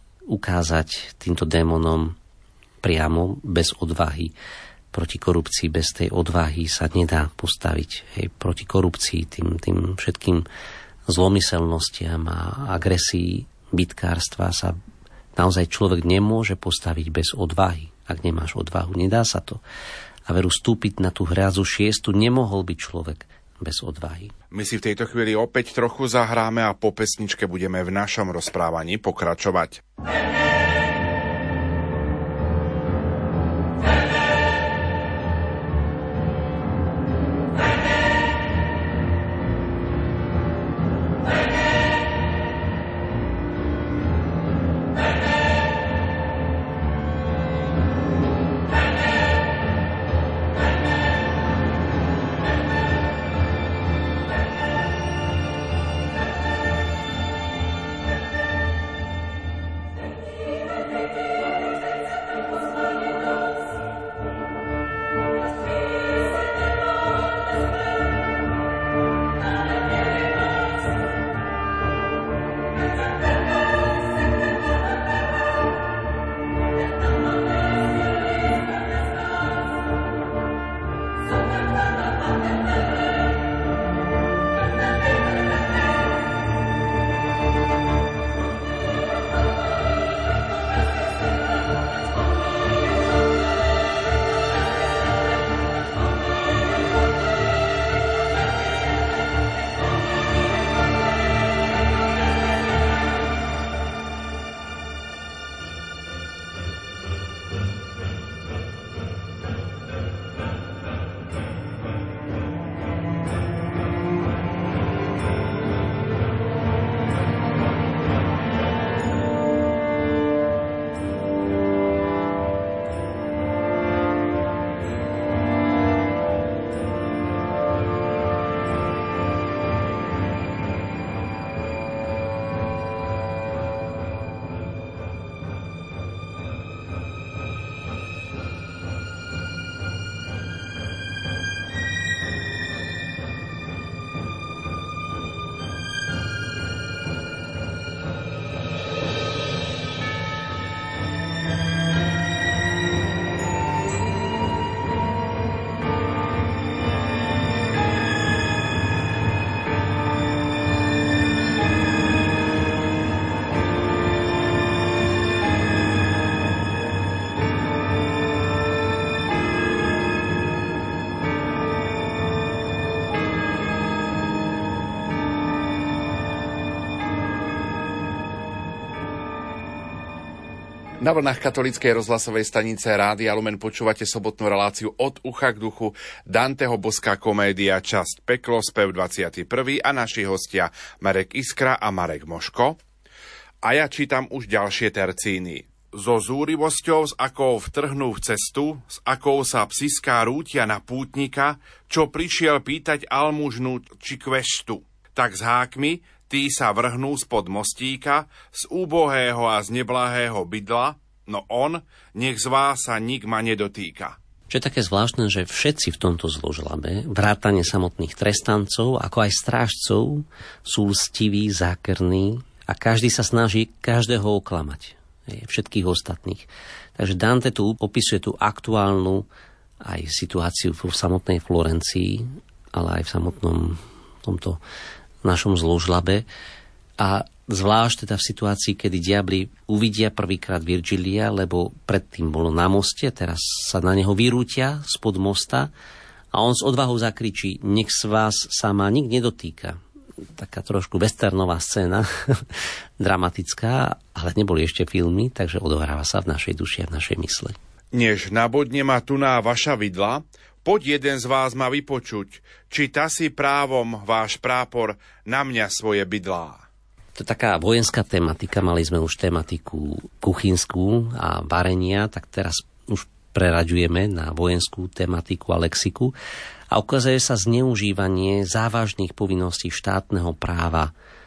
ukázať týmto démonom priamo, bez odvahy. Proti korupcii bez tej odvahy sa nedá postaviť. Proti korupcii, tým všetkým zlomyselnostiam a agresii bitkárstva sa naozaj človek nemôže postaviť bez odvahy. Ak nemáš odvahu, nedá sa to. A veru vstúpiť na tú hrádzu 6 nemohol byť človek bez odvahy. My si v tejto chvíli opäť trochu zahráme a po pesničke budeme v našom rozprávaní pokračovať. Na vlnách katolíckej rozhlasovej stanice Rádia Lumen počúvate sobotnú reláciu Od ucha k duchu Danteho Boská komédia, časť Peklo, spev 21. a naši hostia Marek Iskra a Marek Moško. A ja čítam už ďalšie tercíny. So zúrivosťou, s akou vtrhnú v cestu, s akou sa psiská rútia na pútnika, čo prišiel pýtať almužnu či kveštu. Tak s hákmi tí sa vrhnú spod mostíka, z úbohého a z neblahého bydla, no on, nech z vás sa nik ma nedotýka. Čo je také zvláštne, že všetci v tomto zložlabe, vrátane samotných trestancov, ako aj strážcov, sú lstiví, zákerní a každý sa snaží každého oklamať. Všetkých ostatných. Takže Dante tu opisuje tú aktuálnu aj situáciu v samotnej Florencii, ale aj v samotnom tomto našom zložlabe a zvlášť teda v situácii, kedy diabli uvidia prvýkrát Virgilia, lebo predtým bolo na moste, teraz sa na neho vyrútia spod mosta a on s odvahou zakričí: nech z vás sa ma nik nedotýka. Taká trošku westernová scéna, dramatická, ale neboli ešte filmy, takže odohráva sa v našej duši a v našej mysle. Než nabodne ma tuná vaša vidla, poď jeden z vás ma vypočuť, či ta si právom váš prápor na mňa svoje bydlá. To je taká vojenská tematika, mali sme už tematiku kuchynskú a varenia, tak teraz už preraďujeme na vojenskú tematiku a lexiku a ukazuje sa zneužívanie závažných povinností štátneho práva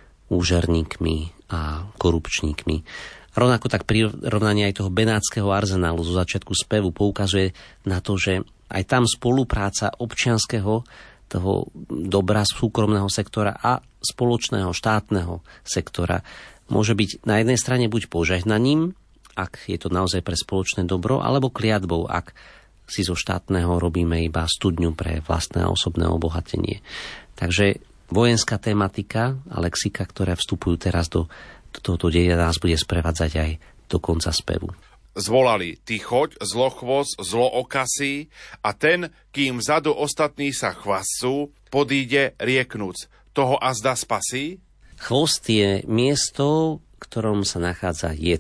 úžerníkmi a korupčníkmi. Rovnako tak prirovnanie aj toho benátskeho arzenálu zo začiatku spevu poukazuje na to, že aj tam spolupráca občianskeho toho dobra súkromného sektora a spoločného štátneho sektora môže byť na jednej strane buď požehnaním, ak je to naozaj pre spoločné dobro, alebo kliatbou, ak si zo štátneho robíme iba studňu pre vlastné osobné obohatenie. Takže vojenská tematika a lexika, ktoré vstupujú teraz do tohoto deja, nás bude sprevádzať aj do konca spevu. Zvolali: ty choď, zlochvost, zlookasí, a ten, kým vzadu ostatní sa chvascú, podíde rieknúc: toho azda spasí? Chvost je miesto, v ktorom sa nachádza jed,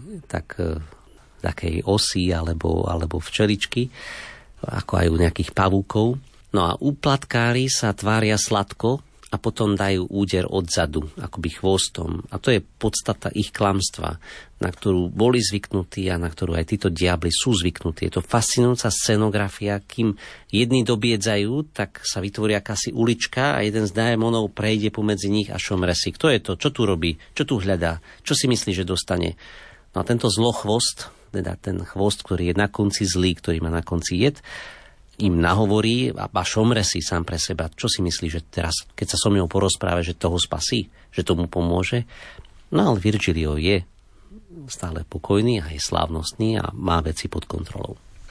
takej osy alebo včeličky, ako aj u nejakých pavúkov. No a úplatkári sa tvária sladko a potom dajú úder odzadu, akoby chvostom. A to je podstata ich klamstva, na ktorú boli zvyknutí a na ktorú aj títo diabli sú zvyknutí. Je to fascinujúca scenografia, kým jedni dobiedzajú, tak sa vytvorí akási ulička a jeden z démonov prejde pomedzi nich a šomre si. Kto je to? Čo tu robí? Čo tu hľadá? Čo si myslí, že dostane? No a tento zlochvost, teda ten chvost, ktorý je na konci zlý, ktorý má na konci jed, im nahovorí a šomre si sám pre seba. Čo si myslí, že teraz, keď sa so mnou porozpráva, že toho spasí, že tomu pomôže? No ale Virgilio je stále pokojný a je slávnostný a má veci pod kontrolou.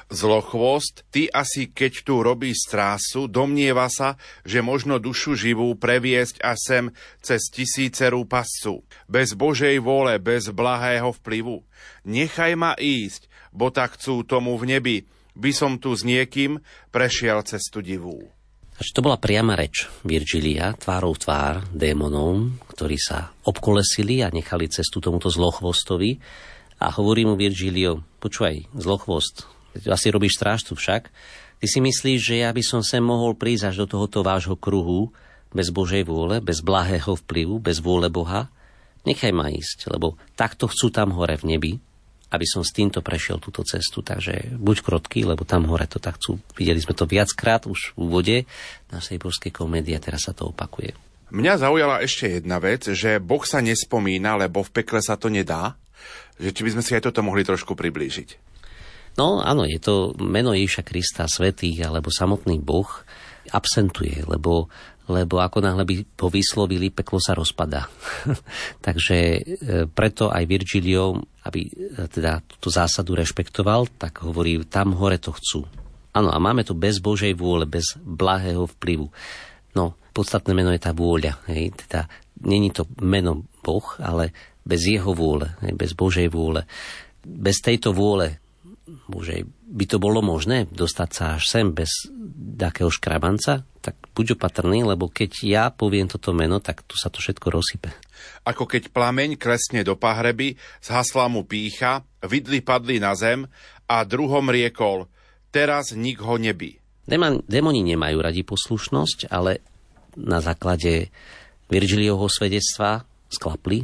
Zlochvost, ty asi keď tu robíš strásu, domnieva sa, že možno dušu živú previesť až sem cez tisícerú pascu. Bez Božej vôle, bez blahého vplyvu. Nechaj ma ísť, bo tak chcú tomu v nebi, by som tu s niekým prešiel cestu divú. Takže to bola priama reč Virgilia, tvárou tvár démonom, ktorí sa obkolesili a nechali cestu tomuto zlochvostovi. A hovorí mu Virgilio, počúvaj, zlochvost, asi robíš strážcu však. Ty si myslíš, že ja by som sem mohol prísť až do tohoto vášho kruhu bez Božej vôle, bez blahého vplyvu, bez vôle Boha? Nechaj ma ísť, lebo takto chcú tam hore v nebi, aby som s týmto prešiel túto cestu. Takže buď krotký, lebo tam hore to tak chcú. Videli sme to viackrát už v úvode našej božskej komédie a teraz sa to opakuje. Mňa zaujala ešte jedna vec, že Boh sa nespomína, lebo v pekle sa to nedá. Že či by sme si aj toto mohli trošku priblížiť. No áno, je to meno Ježiša Krista, svätý, alebo samotný Boh absentuje, lebo ako náhle by ho vyslovili, peklo sa rozpadá. Takže preto aj Virgilio, aby teda túto zásadu rešpektoval, tak hovorí, tam hore to chcú. Áno, a máme to bez Božej vôle, bez blahého vplyvu. No, podstatné meno je tá vôľa. Hej? Teda není to meno Boh, ale bez jeho vôle, hej? Bez Božej vôle. Bez tejto vôle Bože, by to bolo možné dostať sa až sem bez takého škrabanca? Tak buď opatrný, lebo keď ja poviem toto meno, tak tu sa to všetko rozsype. Ako keď plameň klesne do pahreby, zhasla mu pýcha, vidly padli na zem a druhom riekol, teraz nik ho nebí. Démoni nemajú radi poslušnosť, ale na základe Virgiliovho svedectva sklapli,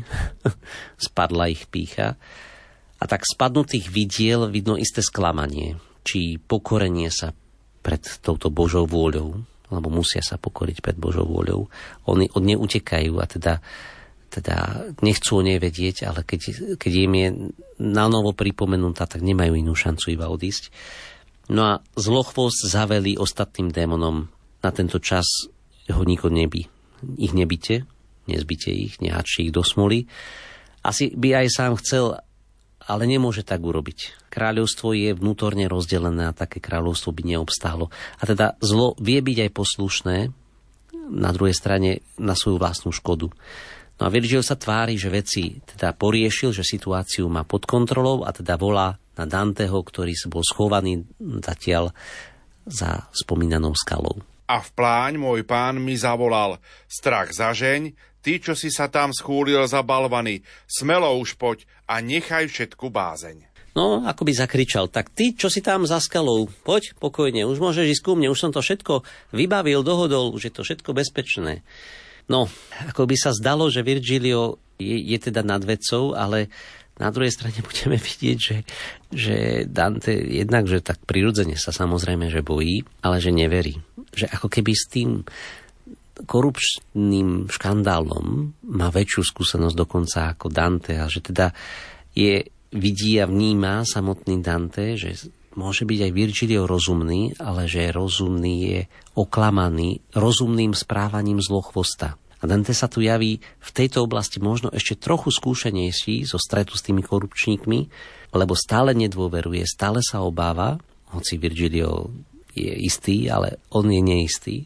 spadla ich pýcha. A tak spadnutých vidiel vidno isté sklamanie, či pokorenie sa pred touto Božou vôľou, lebo musia sa pokoriť pred Božou vôľou. Oni od nej utekajú a teda nechcú o nej vedieť, ale keď im je nanovo pripomenutá, tak nemajú inú šancu iba odísť. No a zlochvost zaveli ostatným démonom na tento čas ho nikto nebí. Ich nebite, nezbite ich, nehačte ich do smoly. Asi by aj sám chcel, ale nemôže tak urobiť. Kráľovstvo je vnútorne rozdelené a také kráľovstvo by neobstálo. A teda zlo vie byť aj poslušné, na druhej strane na svoju vlastnú škodu. No a Virgil sa tvári, že veci teda poriešil, že situáciu má pod kontrolou a teda volá na Danteho, ktorý bol schovaný zatiaľ za spomínanou skalou. A v pláň môj pán mi zavolal, strach zažeň, ty, čo si sa tam schúlil za balvany, smelo už poď a nechaj všetku bázeň. No, ako by zakričal, tak ty, čo si tam za skalou, poď pokojne, už môžeš ísť ku mne, už som to všetko vybavil, dohodol, už je to všetko bezpečné. No, ako by sa zdalo, že Virgilio je teda nad vecou, ale na druhej strane budeme vidieť, že Dante jednak, že tak prirodzene sa samozrejme, že bojí, ale že neverí. Že ako keby s tým korupčným škandálom má väčšiu skúsenosť dokonca ako Dante a že teda vidí a vníma samotný Dante, že môže byť aj Virgilio rozumný, ale že rozumný je oklamaný rozumným správaním zlochvosta. A Dante sa tu javí v tejto oblasti možno ešte trochu skúšenejší zo stretu s tými korupčníkmi, lebo stále nedôveruje, stále sa obáva, hoci Virgilio je istý, ale on je neistý.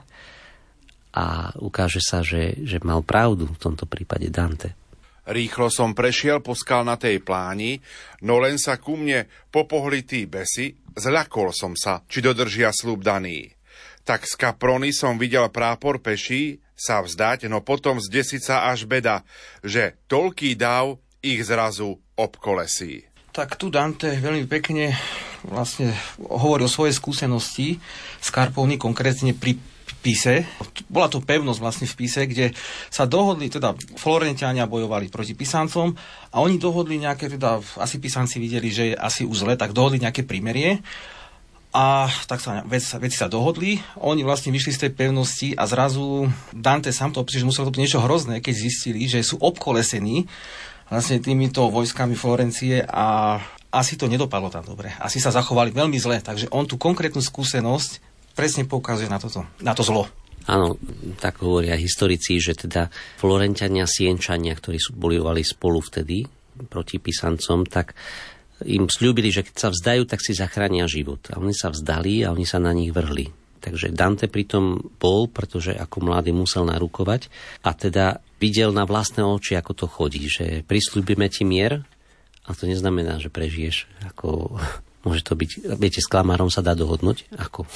A ukáže sa, že mal pravdu v tomto prípade Dante. Rýchlo som prešiel po skalnatej pláni, no len sa ku mne popohli tí besi, zľakol som sa, či dodržia sľub daný. Tak z kaprony som videl prápor peší sa vzdať, no potom zdesiť sa až beda, že toľký dáv ich zrazu obkolesí. Tak tu Dante veľmi pekne vlastne hovorí o svojej skúsenosti s Karpovny, konkrétne pri Pise. Bola to pevnosť vlastne v Pise, kde sa dohodli, teda Florentiania bojovali proti Pisancom a oni dohodli nejaké, teda asi Pisanci videli, že je asi už zle, tak dohodli nejaké prímerie a tak sa veci sa dohodli. Oni vlastne vyšli z tej pevnosti a zrazu Dante sám to opíše, že muselo to byť niečo hrozné, keď zistili, že sú obkolesení vlastne týmito vojskami Florencie a asi to nedopadlo tam dobre. Asi sa zachovali veľmi zle, takže on tú konkrétnu skúsenosť presne poukazuje na to zlo. Áno, tak hovoria historici, že teda Florentiania, Sienčania, ktorí bojovali spolu vtedy proti Pisancom, tak im sľúbili, že keď sa vzdajú, tak si zachránia život. A oni sa vzdali a oni sa na nich vrhli. Takže Dante pritom bol, pretože ako mladý musel narukovať a teda videl na vlastné oči, ako to chodí, že prisľúbime ti mier, a to neznamená, že prežiješ. Ako, môže to byť, viete, s klamárom sa dá dohodnúť. Ako.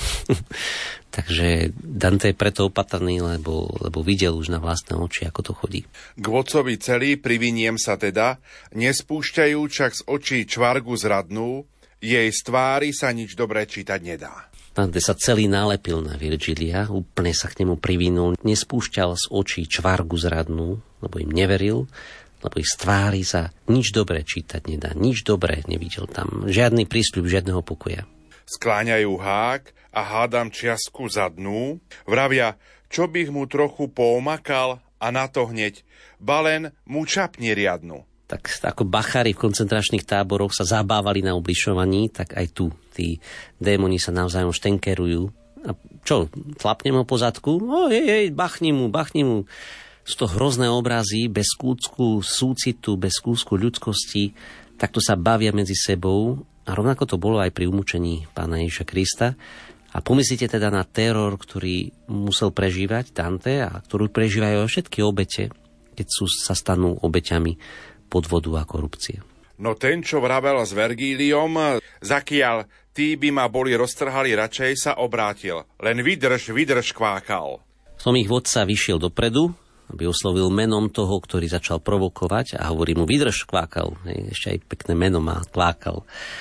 Takže Dante je preto opatrný, lebo videl už na vlastné oči, ako to chodí. K vodcovi celý priviniem sa teda, nespúšťajú čak z očí čvargu zradnú, jej z tvári sa nič dobré čítať nedá. Dante sa celý nalepil na Virgilia, úplne sa k nemu privinul, nespúšťal z očí čvargu zradnú, lebo im neveril, lebo ich z tvári sa nič dobré čítať nedá, nič dobré nevidel tam, žiadny prísľub, žiadneho pokoja. Skláňajú hák a hádam čiastku zadnú, vravia, čo bych mu trochu pomakal a na to hneď, balen mu čapni riadnu. Tak ako bachári v koncentračných táboroch sa zabávali na oblišovaní, tak aj tu tí démoni sa navzájom štenkerujú. A čo, tlapnem ho po zadku? Bachni mu. Sú to hrozné obrazy, bez kúsku súcitu, bez kúsku ľudskosti. Takto sa bavia medzi sebou. A rovnako to bolo aj pri umúčení Pána Ježiša Krista. A pomyslite teda na teror, ktorý musel prežívať Dante a ktorú prežívajú všetky obete, keď sa stanú obeťami podvodu a korupcie. No ten, čo vravel s Vergíliom, zakiaľ tí by ma boli roztrhali, radšej sa obrátil. Len vydrž, kvákal. Som ich vodca vyšiel dopredu, aby oslovil menom toho, ktorý začal provokovať a hovorí mu, vydrž, kvákal. Ešte aj pekné meno má, kvákal.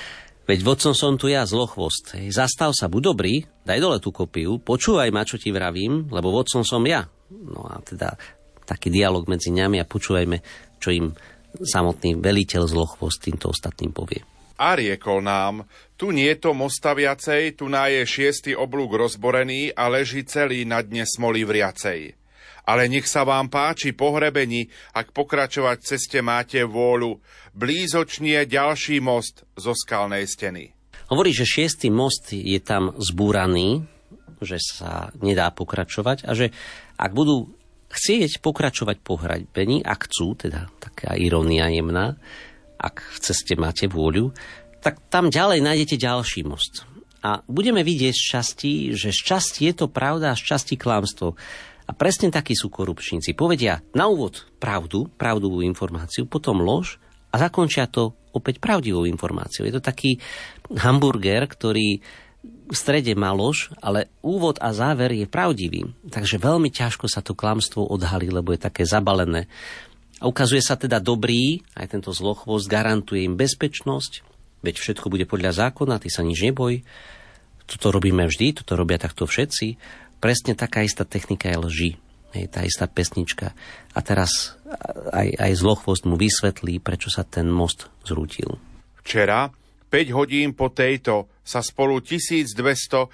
Veď vodcom som tu ja, zlochvost. Zastav sa, buď dobrý, daj dole tú kopiu, počúvaj ma, čo ti vravím, lebo vodcom som ja. No a teda taký dialog medzi nami a počúvajme, čo im samotný veliteľ zlochvost týmto ostatným povie. A riekol nám, tu nie je to mosta viacej, tu je 6. oblúk rozborený a leží celý na dne smoli vriacej. Ale nech sa vám páči pohrebení, ak pokračovať v ceste máte vôľu, blízočnie ďalší most zo skalnej steny. Hovorí, že 6. most je tam zbúraný, že sa nedá pokračovať a že ak budú chcieť pokračovať po hrebení, ak chcú, teda taká irónia jemná, ak v ceste máte vôľu, tak tam ďalej nájdete ďalší most. A budeme vidieť z časti, že z časti je to pravda a z časti klamstvo. A presne takí sú korupčníci. Povedia na úvod pravdivú informáciu, potom lož a zakončia to opäť pravdivou informáciou. Je to taký hamburger, ktorý v strede má lož, ale úvod a záver je pravdivý. Takže veľmi ťažko sa to klamstvo odhalí, lebo je také zabalené. A ukazuje sa teda dobrý, aj tento zlochvost garantuje im bezpečnosť, veď všetko bude podľa zákona, ty sa nič neboj. Toto robíme vždy, toto robia takto všetci. Presne taká istá technika je lži. Je tá istá pesnička. A teraz aj zlochvost mu vysvetlí, prečo sa ten most zrútil. Včera 5 hodín po tejto sa spolu 1266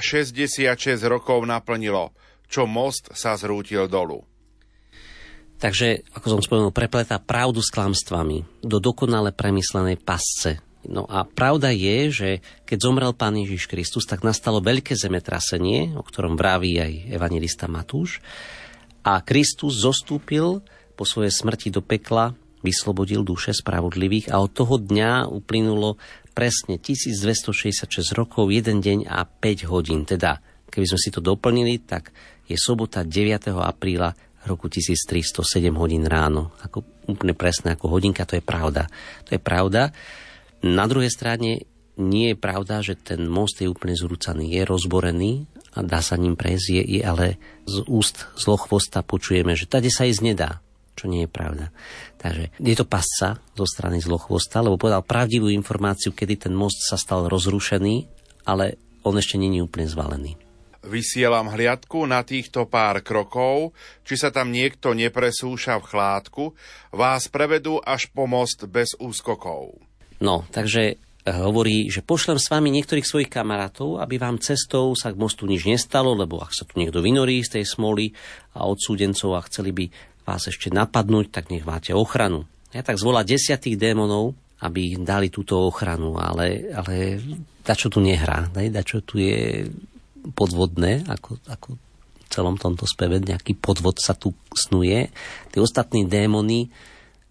rokov naplnilo, čo most sa zrútil dolu. Takže, ako som spomenul, prepletá pravdu s klamstvami do dokonale premyslenej pasce. No a pravda je, že keď zomrel Pán Ježiš Kristus, tak nastalo veľké zemetrasenie, o ktorom vraví aj evanjelista Matúš. A Kristus zostúpil po svojej smrti do pekla, vyslobodil duše spravodlivých a od toho dňa uplynulo presne 1266 rokov, 1 deň a 5 hodín. Teda, keby sme si to doplnili, tak je sobota 9. apríla roku 1307 hodín ráno. Ako úplne presné ako hodinka, to je pravda. To je pravda. Na druhej strane nie je pravda, že ten most je úplne zrúcaný. Je rozborený a dá sa ním prejsť, ale z úst zlochvosta počujeme, že tade sa ísť nedá, čo nie je pravda. Takže je to pasca zo strany zlochvosta, lebo povedal pravdivú informáciu, kedy ten most sa stal rozrušený, ale on ešte nie je úplne zvalený. Vysielam hliadku na týchto pár krokov, či sa tam niekto nepresúša v chládku, vás prevedú až po most bez úskokov. No, takže hovorí, že pošlem s vami niektorých svojich kamarátov, aby vám cestou sa k mostu nič nestalo, lebo ak sa tu niekto vynorí z tej smoly a odsúdencov a chceli by vás ešte napadnúť, tak nech máte ochranu. Ja tak zvolá 10 démonov, aby dali túto ochranu, ale dačo tu nehrá, dačo tu je podvodné, ako v celom tomto speve, nejaký podvod sa tu snuje. Tí ostatní démoni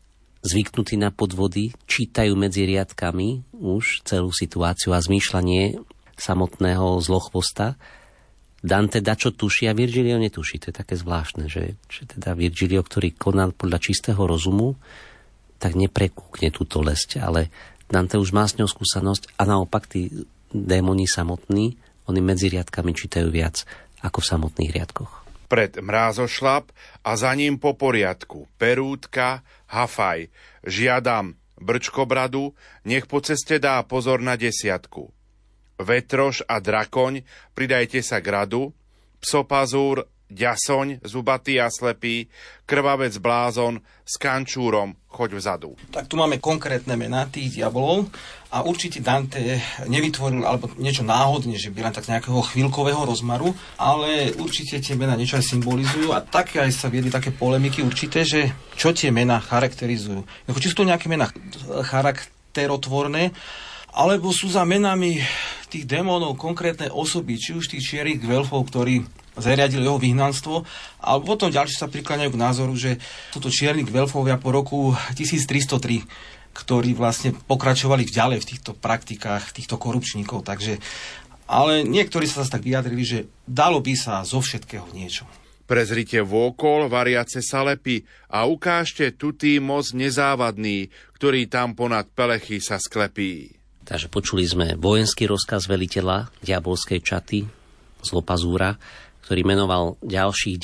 zvyknutí na podvody, čítajú medzi riadkami už celú situáciu a zmýšľanie samotného zlochvosta. Dante dačo tuší a Virgilio netuší. To je také zvláštne, že teda Virgilio, ktorý koná podľa čistého rozumu, tak neprekúkne túto lesť, ale Dante už má s ňou skúsenosť a naopak tí démoni samotní, oni medzi riadkami čítajú viac ako v samotných riadkoch. Pred mrázošlap a za ním po poriadku Perútka, Hafaj, žiadam Brčkobradu, nech po ceste dá pozor na 10. Vetroš a Drakoň, pridajte sa k radu, Psopazúr, Ďasoň, zubatý a slepý, Krvavec blázon, s Kančúrom, choď vzadu. Tak tu máme konkrétne mená tých diabolov a určite Dante nevytvoril alebo niečo náhodne, že by len tak nejakého chvíľkového rozmaru, ale určite tie mená niečo aj symbolizujú a také aj sa viedli také polemiky určité, že čo tie mená charakterizujú. Či sú to nejaké mená charakterotvorné, alebo sú za menami tých démonov konkrétne osoby, či už tých čiernych gvelfov, ktorí zariadili jeho vyhnanstvo, alebo potom ďalšie sa prikláňajú k názoru, že sú to čierni gvelfovia po roku 1303, ktorí vlastne pokračovali ďalej v týchto praktikách, týchto korupčníkov. Takže, ale niektorí sa tak vyjadrili, že dalo by sa zo všetkého niečo. Prezrite vôkol variace sa lepy a ukážte tutý most nezávadný, ktorý tam ponad pelechy sa sklepí. Takže počuli sme vojenský rozkaz veliteľa diabolskej čaty Zlopazúra, ktorý menoval ďalších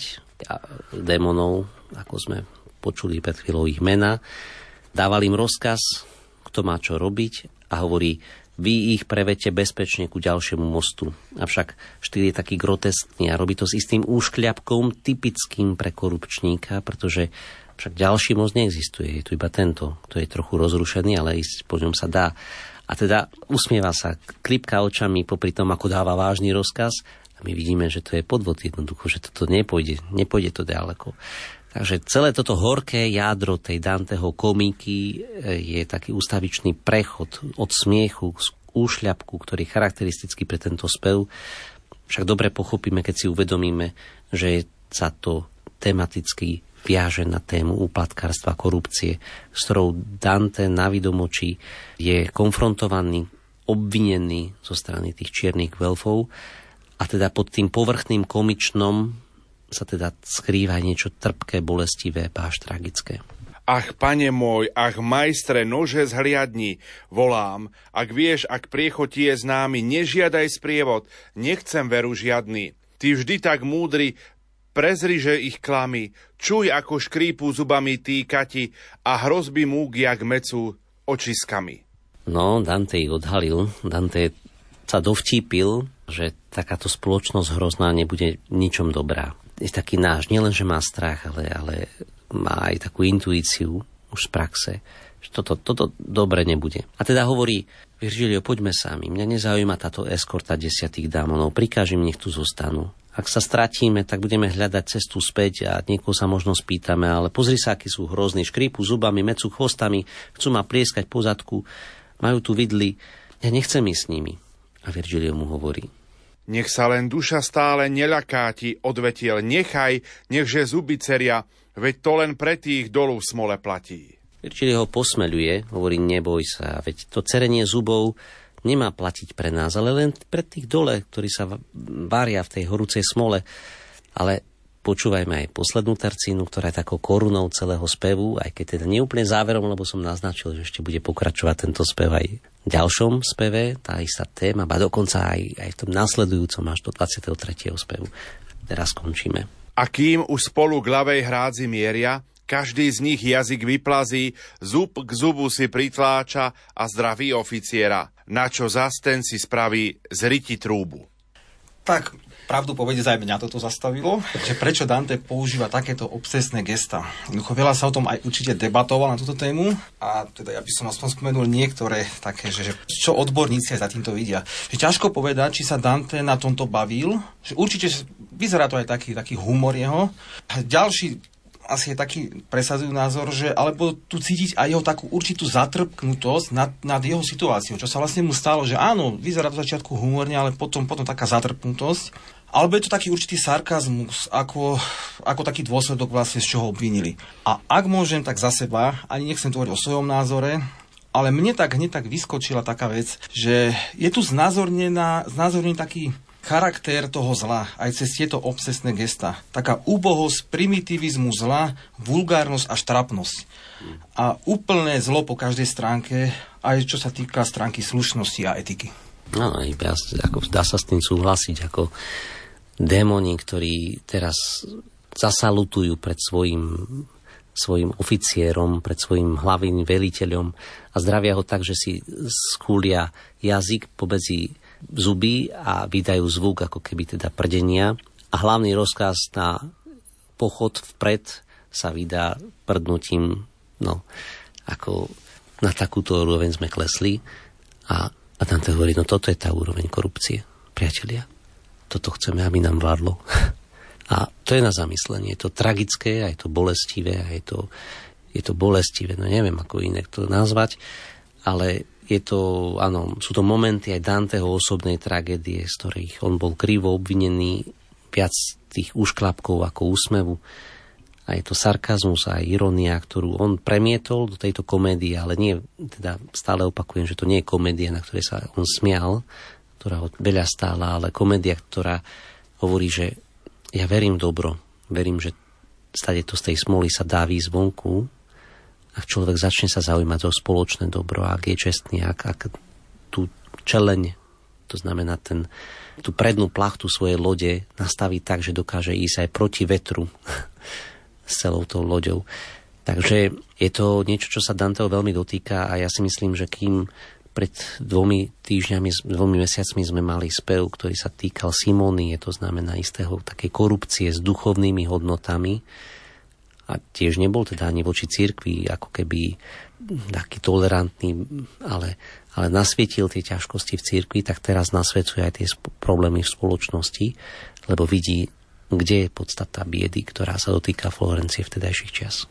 10 démonov, ako sme počuli pred chvíľou ich mena. Dával im rozkaz, kto má čo robiť a hovorí, vy ich prevete bezpečne ku ďalšiemu mostu. Avšak štýl je taký groteskný a robí to s istým úškľapkom typickým pre korupčníka, pretože však ďalší most neexistuje, je tu iba tento. To je trochu rozrušený, ale ísť po ňom sa dá. A teda usmieva sa, klipka očami popri tom, ako dáva vážny rozkaz. A my vidíme, že to je podvod jednoducho, že toto nepôjde to ďaleko. Takže celé toto horké jádro tej Danteho komiky je taký ústavičný prechod od smiechu k úšľapku, ktorý je charakteristický pre tento spev. Však dobre pochopíme, keď si uvedomíme, že sa to tematicky viaže na tému úplatkárstva, korupcie, s ktorou Dante na vidomočí je konfrontovaný, obvinený zo strany tých čiernych gvelfov a teda pod tým povrchným komičnom sa teda skrýva niečo trpké, bolestivé, až tragické. Ach, pane môj, ach, majstre, nože zhliadni, volám. Ak vieš, ak priechotí je známy, nežiadaj sprievod, nechcem veru žiadny. Ty vždy tak múdry, prezri, že ich klamy, čuj, ako škrípu zubami tí kati a hrozby múk, jak mecú očiskami. No, Dante ich odhalil. Dante sa dovtípil, že takáto spoločnosť hrozná nebude ničom dobrá. Je taký náš, nielen, že má strach, ale má aj takú intuíciu už z praxe, že toto dobre nebude. A teda hovorí, Virgilio, poďme sami, mňa nezaujíma táto eskorta 10 démonov, prikážim, nech tu zostanú. Ak sa stratíme, tak budeme hľadať cestu späť a niekoho sa možno spýtame, ale pozri sa, akí sú hrozní, škrípu zubami, mecú chvostami, chcú ma plieskať po zadku, majú tu vidly, ja nechcem ísť s nimi. A Virgilio mu hovorí, nech sa len duša stále neľaká ti, odvetiel, nechaj, nechže zuby ceria, veď to len pre tých dolu v smole platí. Virgilio ho posmeľuje, hovorí, neboj sa, veď to cerenie zubov nemá platiť pre nás, ale len pre tých dole, ktorí sa varia v tej horúcej smole. Ale počúvajme aj poslednú tercínu, ktorá je takou korunou celého spevu, aj keď teda neúplne záverom, lebo som naznačil, že ešte bude pokračovať tento spev aj v ďalšom speve, tá istá téma, a dokonca aj v tom nasledujúcom až do 23. spevu. Teraz skončíme. A kým už spolu k ľavej hrádzi mieria, každý z nich jazyk vyplazí, zub k zubu si pritláča a zdraví oficiera, na čo zas ten si spraví zriti trúbu. Tak, pravdu povedať, aj mňa toto zastavilo, že prečo Dante používa takéto obsesné gesta. Veľa sa o tom aj určite debatoval na túto tému a teda ja by som aspoň spomenul niektoré také, že čo odborníci aj za týmto vidia. Že ťažko povedať, či sa Dante na tomto bavil, že určite vyzerá to aj taký humor jeho. Ďalší asi je taký presadzujú názor, že alebo tu cítiť aj jeho takú určitú zatrpknutosť nad jeho situáciou, čo sa vlastne mu stalo, že áno, vyzerá to v začiatku humorne, ale potom taká zatrpknutosť. alebo je to taký určitý sarkazmus, ako taký dôsledok vlastne, z čoho obvinili. A ak môžem, tak za seba, ani nechcem hovoriť o svojom názore, ale mne tak hneď tak vyskočila taká vec, že je tu znázornený taký charakter toho zla, aj cez tieto obsesné gesta. Taká úbohosť, primitivizmu zla, vulgárnosť a štrapnosť. A úplné zlo po každej stránke, aj čo sa týka stránky slušnosti a etiky. No, dá sa s tým súhlasiť, ako démoni, ktorí teraz zasalutujú pred svojim oficierom, pred svojim hlavným veliteľom a zdravia ho tak, že si skúlia jazyk pomedzi zuby a vydajú zvuk ako keby teda prdenia a hlavný rozkaz na pochod vpred sa vydá prdnutím, no, ako na takúto úroveň sme klesli a Dante hovorí, no toto je tá úroveň korupcie, priatelia. Toto chceme, aby nám vládlo. A to je na zamyslenie. Je to tragické, a je to bolestivé, a je to bolestivé, no neviem, ako inak to nazvať, ale je to, áno, sú to momenty aj Danteho osobnej tragédie, z ktorých on bol krivo obvinený, viac tých úšklapkov ako úsmevu. A je to sarkazmus a irónia, ktorú on premietol do tejto komédie, ale nie, teda stále opakujem, že to nie je komédia, na ktorej sa on smial, ktorá ho veľa stála, ale komédia, ktorá hovorí, že ja verím dobro, verím, že stade to z tej smoly sa dá výjsť vonku, ak človek začne sa zaujímať o spoločné dobro, ak je čestný, ak tú čeleň, to znamená tú prednú plachtu svojej lode nastaví tak, že dokáže ísť aj proti vetru s celou tou loďou. Takže je to niečo, čo sa Danteho veľmi dotýka a ja si myslím, že kým pred 2 mesiacmi sme mali spev, ktorý sa týkal Simónie, to znamená istého takej korupcie s duchovnými hodnotami a tiež nebol teda ani voči cirkvi ako keby taký tolerantný, ale nasvietil tie ťažkosti v cirkvi, tak teraz nasvedcuje aj tie problémy v spoločnosti, lebo vidí, kde je podstata biedy, ktorá sa dotýka Florencie vtedajších čias.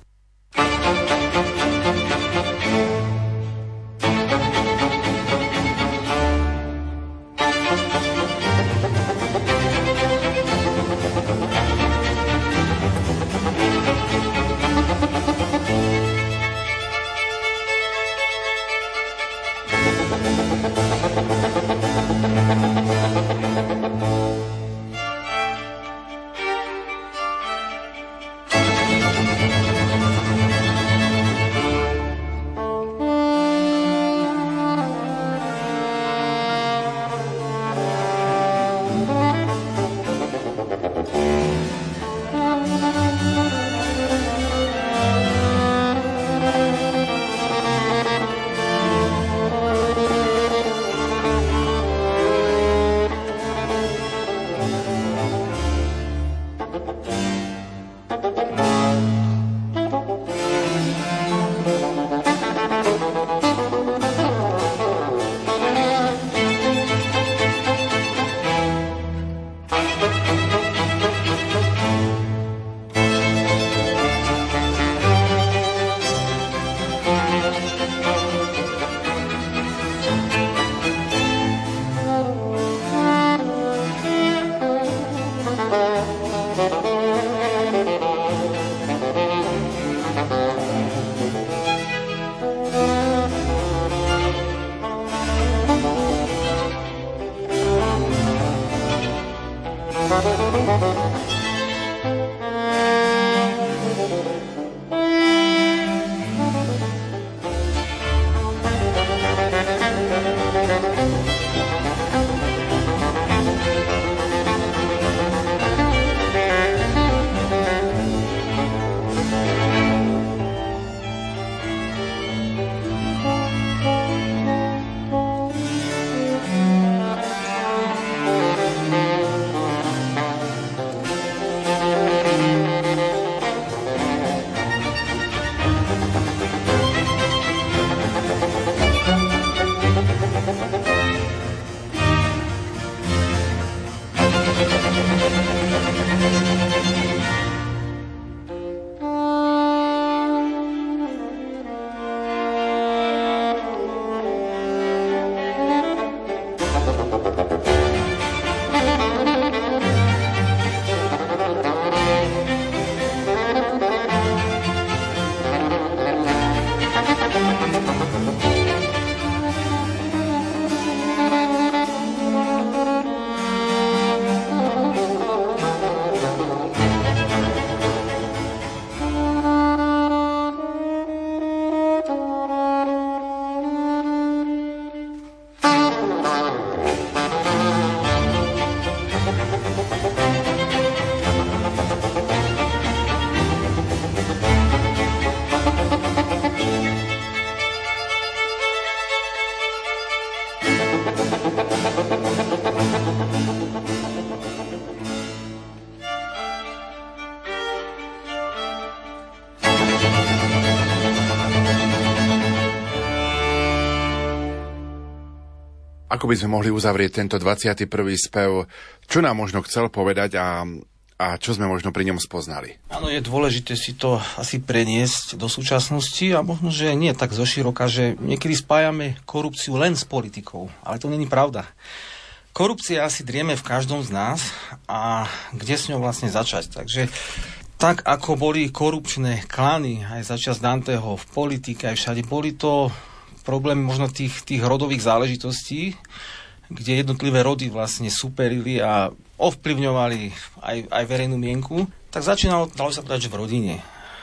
Ako by sme mohli uzavrieť tento 21. spev? Čo nám možno chcel povedať a čo sme možno pri ňom spoznali? Áno, je dôležité si to asi preniesť do súčasnosti a možno, že nie tak zoširoka, že niekedy spájame korupciu len s politikou, ale to není pravda. Korupcia asi drieme v každom z nás a kde s ňou vlastne začať. Takže tak, ako boli korupčné klany aj za čas Danteho v politike, aj všade, boli to problémy možno tých rodových záležitostí, kde jednotlivé rody vlastne superili a ovplyvňovali aj verejnú mienku, tak začínalo, dalo sa povedať, že v rodine.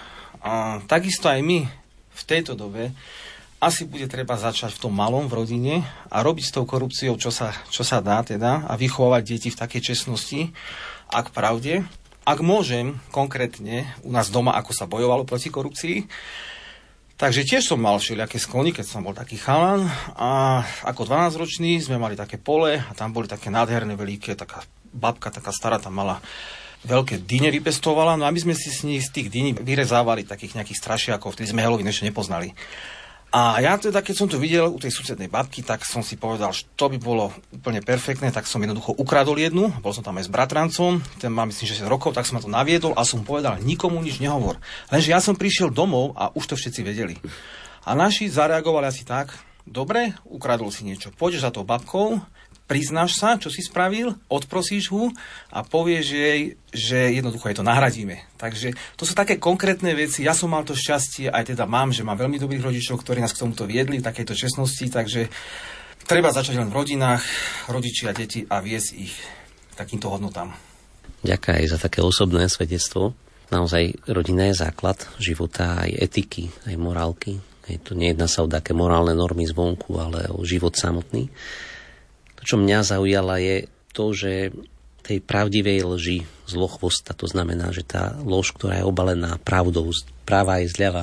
A takisto aj my v tejto dobe asi bude treba začať v tom malom v rodine a robiť s tou korupciou, čo sa dá teda, a vychovávať deti v takej čestnosti a k pravde. Ak môžem konkrétne u nás doma, ako sa bojovalo proti korupcii, takže tiež som mal všelijaké sklony, keď som bol taký chalan a ako 12-ročný sme mali také pole a tam boli také nádherné veľké, taká babka, taká stará, tam mala veľké dyne vypestovala, no a my sme si z tých dyní vyrezávali takých nejakých strašiakov, vtedy sme heloviny ešte nepoznali. A ja teda, keď som to videl u tej susednej babky, tak som si povedal, že to by bolo úplne perfektné, tak som jednoducho ukradol jednu, bol som tam aj s bratrancom, ten má myslím 60 rokov, tak som ma to naviedol a som povedal, nikomu nič nehovor. Lenže ja som prišiel domov a už to všetci vedeli. A naši zareagovali asi tak, dobre, ukradol si niečo, pôjdeš za tou babkou, priznáš sa, čo si spravil, odprosíš ho a povieš jej, že jednoducho je to nahradíme. Takže to sú také konkrétne veci. Ja som mal to šťastie, aj teda mám, že mám veľmi dobrých rodičov, ktorí nás k tomuto viedli, takejto čestnosti, takže treba začať len v rodinách, rodiči a deti a viesť ich takýmto hodnotám. Ďakujem aj za také osobné svedectvo. Naozaj rodina je základ života, aj etiky, aj morálky. To nejedná sa o také morálne normy zvonku, ale o život samotný. To, čo mňa zaujala, je to, že tej pravdivej lži zlochvosta, to znamená, že tá lož, ktorá je obalená pravdou, práva je zľava,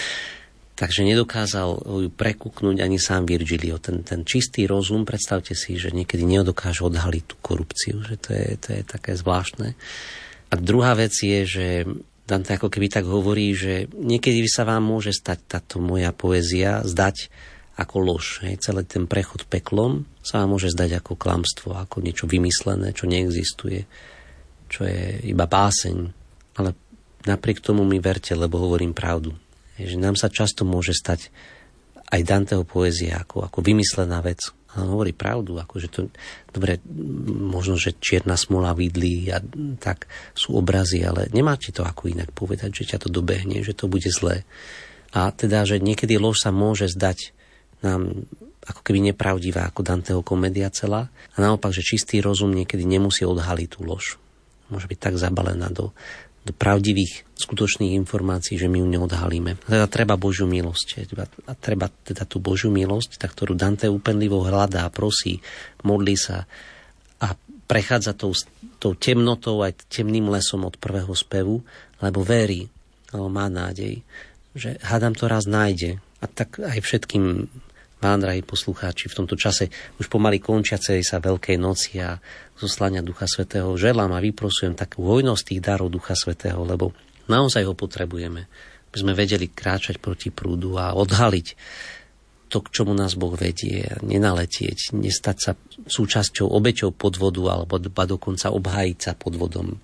takže nedokázal ju prekúknuť ani sám Virgilio. Ten čistý rozum, predstavte si, že niekedy nedokáže odhaliť tú korupciu, že to je také zvláštne. A druhá vec je, že Dante ako keby tak hovorí, že niekedy sa vám môže stať táto moja poézia zdať ako lož. Celý ten prechod peklom sa vám môže zdať ako klamstvo, ako niečo vymyslené, čo neexistuje, čo je iba báseň. Ale napriek tomu mi verte, lebo hovorím pravdu. Že nám sa často môže stať aj Danteho poézia ako vymyslená vec. Ale hovorí pravdu, že to, dobre, možno, že čierna smola vidlí a tak sú obrazy, ale nemáte to ako inak povedať, že ťa to dobehne, že to bude zlé. A teda, že niekedy lož sa môže zdať nám ako keby nepravdivá, ako Danteho komédia celá. A naopak, že čistý rozum niekedy nemusí odhaliť tú lož. Môže byť tak zabalená do pravdivých, skutočných informácií, že my ju neodhalíme. Teda treba Božiu milosť. A treba teda tú Božiu milosť, tá, ktorú Dante úpenlivo hľadá, prosí, modlí sa a prechádza tou temnotou aj temným lesom od prvého spevu, lebo verí, alebo má nádej, že hádam to raz nájde. A tak aj všetkým vám, drahí poslucháči, v tomto čase už pomaly končiacej sa Veľkej noci a zoslania Ducha Svätého želám a vyprosujem takú hojnosť tých darov Ducha Svätého, lebo naozaj ho potrebujeme, aby sme vedeli kráčať proti prúdu a odhaliť to, k čomu nás Boh vedie, nenaletieť, nestať sa súčasťou, obeťou podvodu alebo dokonca obhájiť sa podvodom,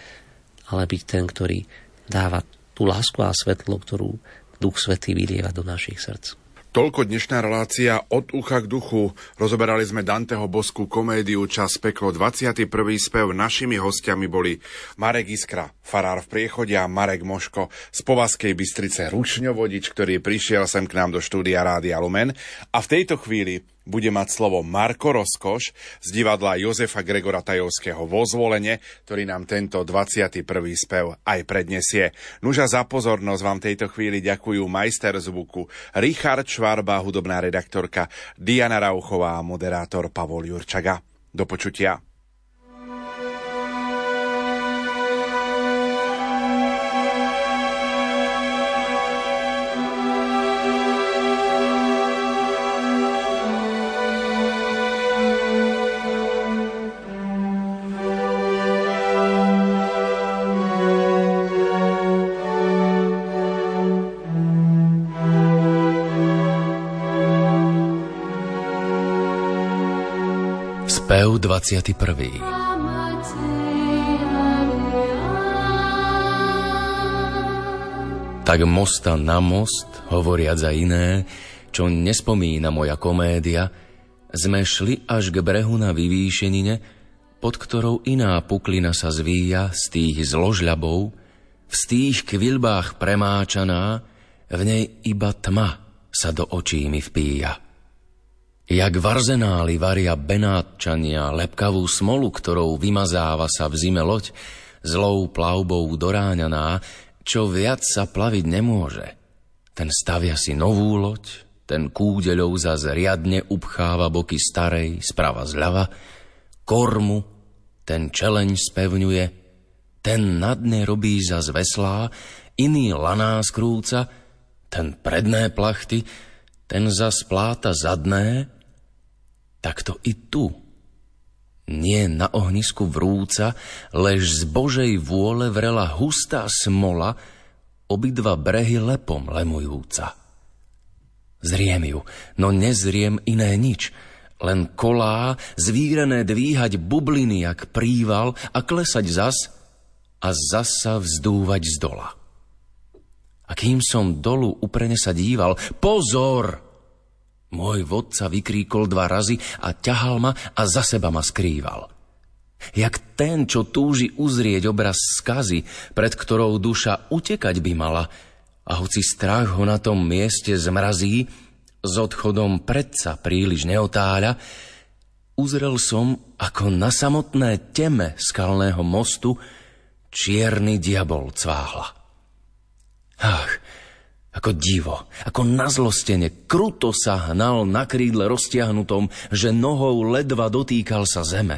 ale byť ten, ktorý dáva tú lásku a svetlo, ktorú Duch Svätý vylieva do našich srdc. Toľko dnešná relácia Od ucha k duchu. Rozoberali sme Danteho boskú komédiu Čas peklo 21. spev. Našimi hostiami boli Marek Iskra, farár v Priechode, a Marek Moško z Povazkej Bystrice, ručňovodič, ktorý prišiel sem k nám do štúdia Rádia Lumen. A v tejto chvíli bude mať slovo Marko Rozkoš z divadla Jozefa Gregora Tajovského vo Zvolene, ktorý nám tento 21. spev aj predniesie. Nuža za pozornosť vám tejto chvíli ďakujú majster zvuku Richard Švarba, hudobná redaktorka Diana Rauchová a moderátor Pavol Jurčaga. Do počutia. Spev 21. Tak mosta na most, hovoriac za iné, čo nespomína moja komédia, sme šli až k brehu na vyvýšenine, pod ktorou iná puklina sa zvíja z tých zložľabov, v tých kvilbách premáčaná, v nej iba tma sa do očí mi vpíja. Jak v arzenáli varia Benátčania lepkavú smolu, ktorou vymazáva sa v zime loď, zlou plavbou doráňaná, čo viac sa plaviť nemôže. Ten stavia si novú loď, ten kúdeľou zas riadne upcháva boky starej, sprava zľava, kormu, ten čeleň spevňuje, ten na dne robí zas veslá, iný laná skrúca, ten predné plachty, ten zas pláta zadné, tak to i tu. Nie na ohnisku vrúca, lež z Božej vôle vrela hustá smola, obidva brehy lepom lemujúca. Zriem ju, no nezriem iné nič, len kolá, zvírené dvíhať bubliny jak príval a klesať zas a zasa vzdúvať z dola. A kým som dolu uprene sa díval, pozor! Môj vodca vykríkol 2 razy a ťahal ma a za seba ma skrýval. Jak ten, čo túži uzrieť obraz skazy, pred ktorou duša utekať by mala, a hoci strach ho na tom mieste zmrazí, s odchodom predsa príliš neotáľa, uzrel som, ako na samotné teme skalného mostu čierny diabol cváhla. Ach, ako divo, ako na zlostene, kruto sa hnal na krídle roztiahnutom, že nohou ledva dotýkal sa zeme.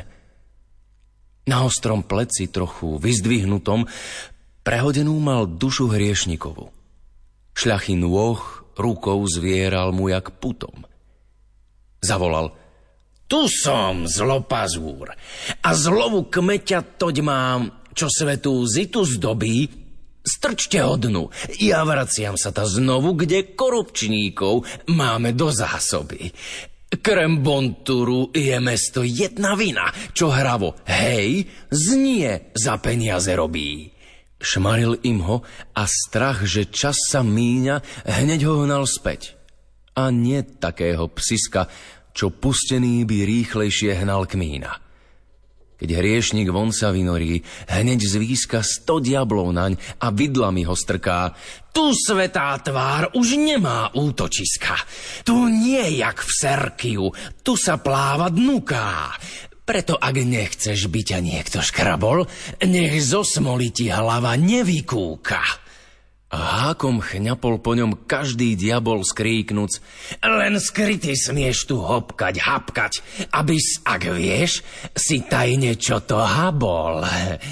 Na ostrom pleci trochu vyzdvihnutom prehodenú mal dušu hriešnikovú. Šľachy nôh rukou zvieral mu jak putom. Zavolal: Tu som, zlopazúr, a zlovu kmeťa toď mám, čo svetú zitu zdobí. Strčte ho dnu, ja vraciam sa ta znovu, kde korupčníkov máme do zásoby. Krem Bonturu je mesto jedna vina, čo hravo, hej, znie za peniaze robí. Šmaril im ho a strach, že čas sa míňa, hneď ho hnal späť. A nie takého psiska, čo pustený by rýchlejšie hnal kmína. Keď hriešnik von sa vynorí, hneď zvíska 100 diablov naň a vidlami ho strká. Tu svetá tvár už nemá útočiska. Tu nie jak v Serkiu, tu sa pláva dnuká. Preto ak nechceš byť a niekto škrabol, nech zo smoli ti hlava nevykúka. A hákom chňapol po ňom každý diabol skríknuc: Len skrytý smieš tu hopkať, hapkať, abys, ak vieš, si tajne čo to habol.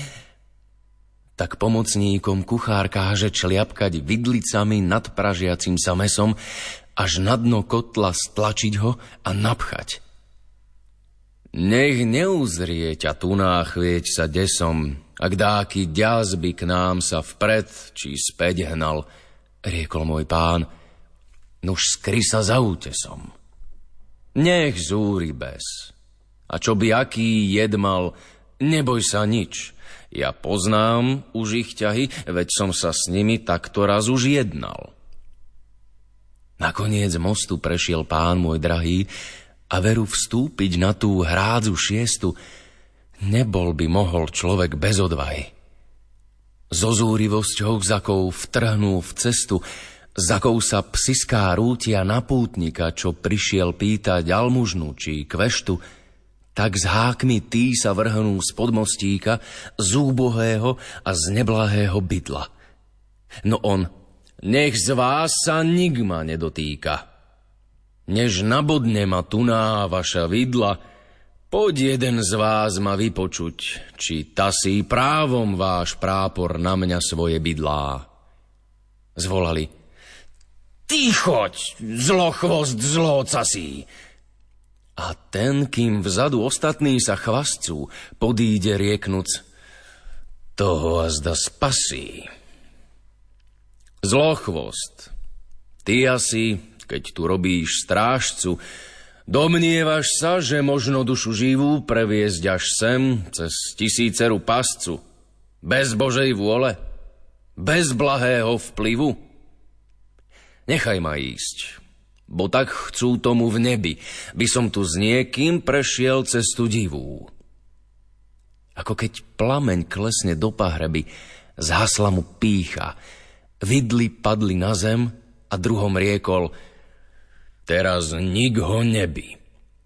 Tak pomocníkom kuchár káže čliapkať vidlicami nad pražiacim sa mesom, až na dno kotla stlačiť ho a napchať. Nech neuzrie ťa tu náchvieť sa desom, ak dáky ďaz by k nám sa vpred či späť hnal, riekol môj pán, nuž skry sa za útesom. Nech zúri bez. A čo by aký jed mal, neboj sa nič. Ja poznám už ich ťahy, veď som sa s nimi takto raz už jednal. Nakoniec mostu prešiel pán môj drahý a veru vstúpiť na tú hrádzu 6. Nebol by mohol človek bez odvahy. So zúrivosťou, zakou vtrhnú v cestu, zakou sa psiská rútia na pútnika, čo prišiel pýtať almužnu či kveštu, tak s hákmi tí sa vrhnú spod mostíka z úbohého a z neblahého bydla. No on: Nech z vás sa nikma nedotýka. Než nabodne ma tuná vaša vidla, poď jeden z vás ma vypočuť, či tasí právom váš prápor na mňa svoje bydlá. Zvolali: Ty choď, zlochvost zlócasí. A ten, kým vzadu ostatní sa chvastcú, podíde rieknuc: Toho azda spasí. Zlochvost, ty asi, keď tu robíš strážcu, Domnievaš sa, že možno dušu živú previesť až sem cez tisíceru pascu, bez Božej vôle, bez blahého vplyvu? Nechaj ma ísť, bo tak chcú tomu v nebi, by som tu s niekým prešiel cestu divú. Ako keď plameň klesne do pahreby, zhasla mu pýcha, vidly padli na zem a druhom riekol: teraz nik ho nebi.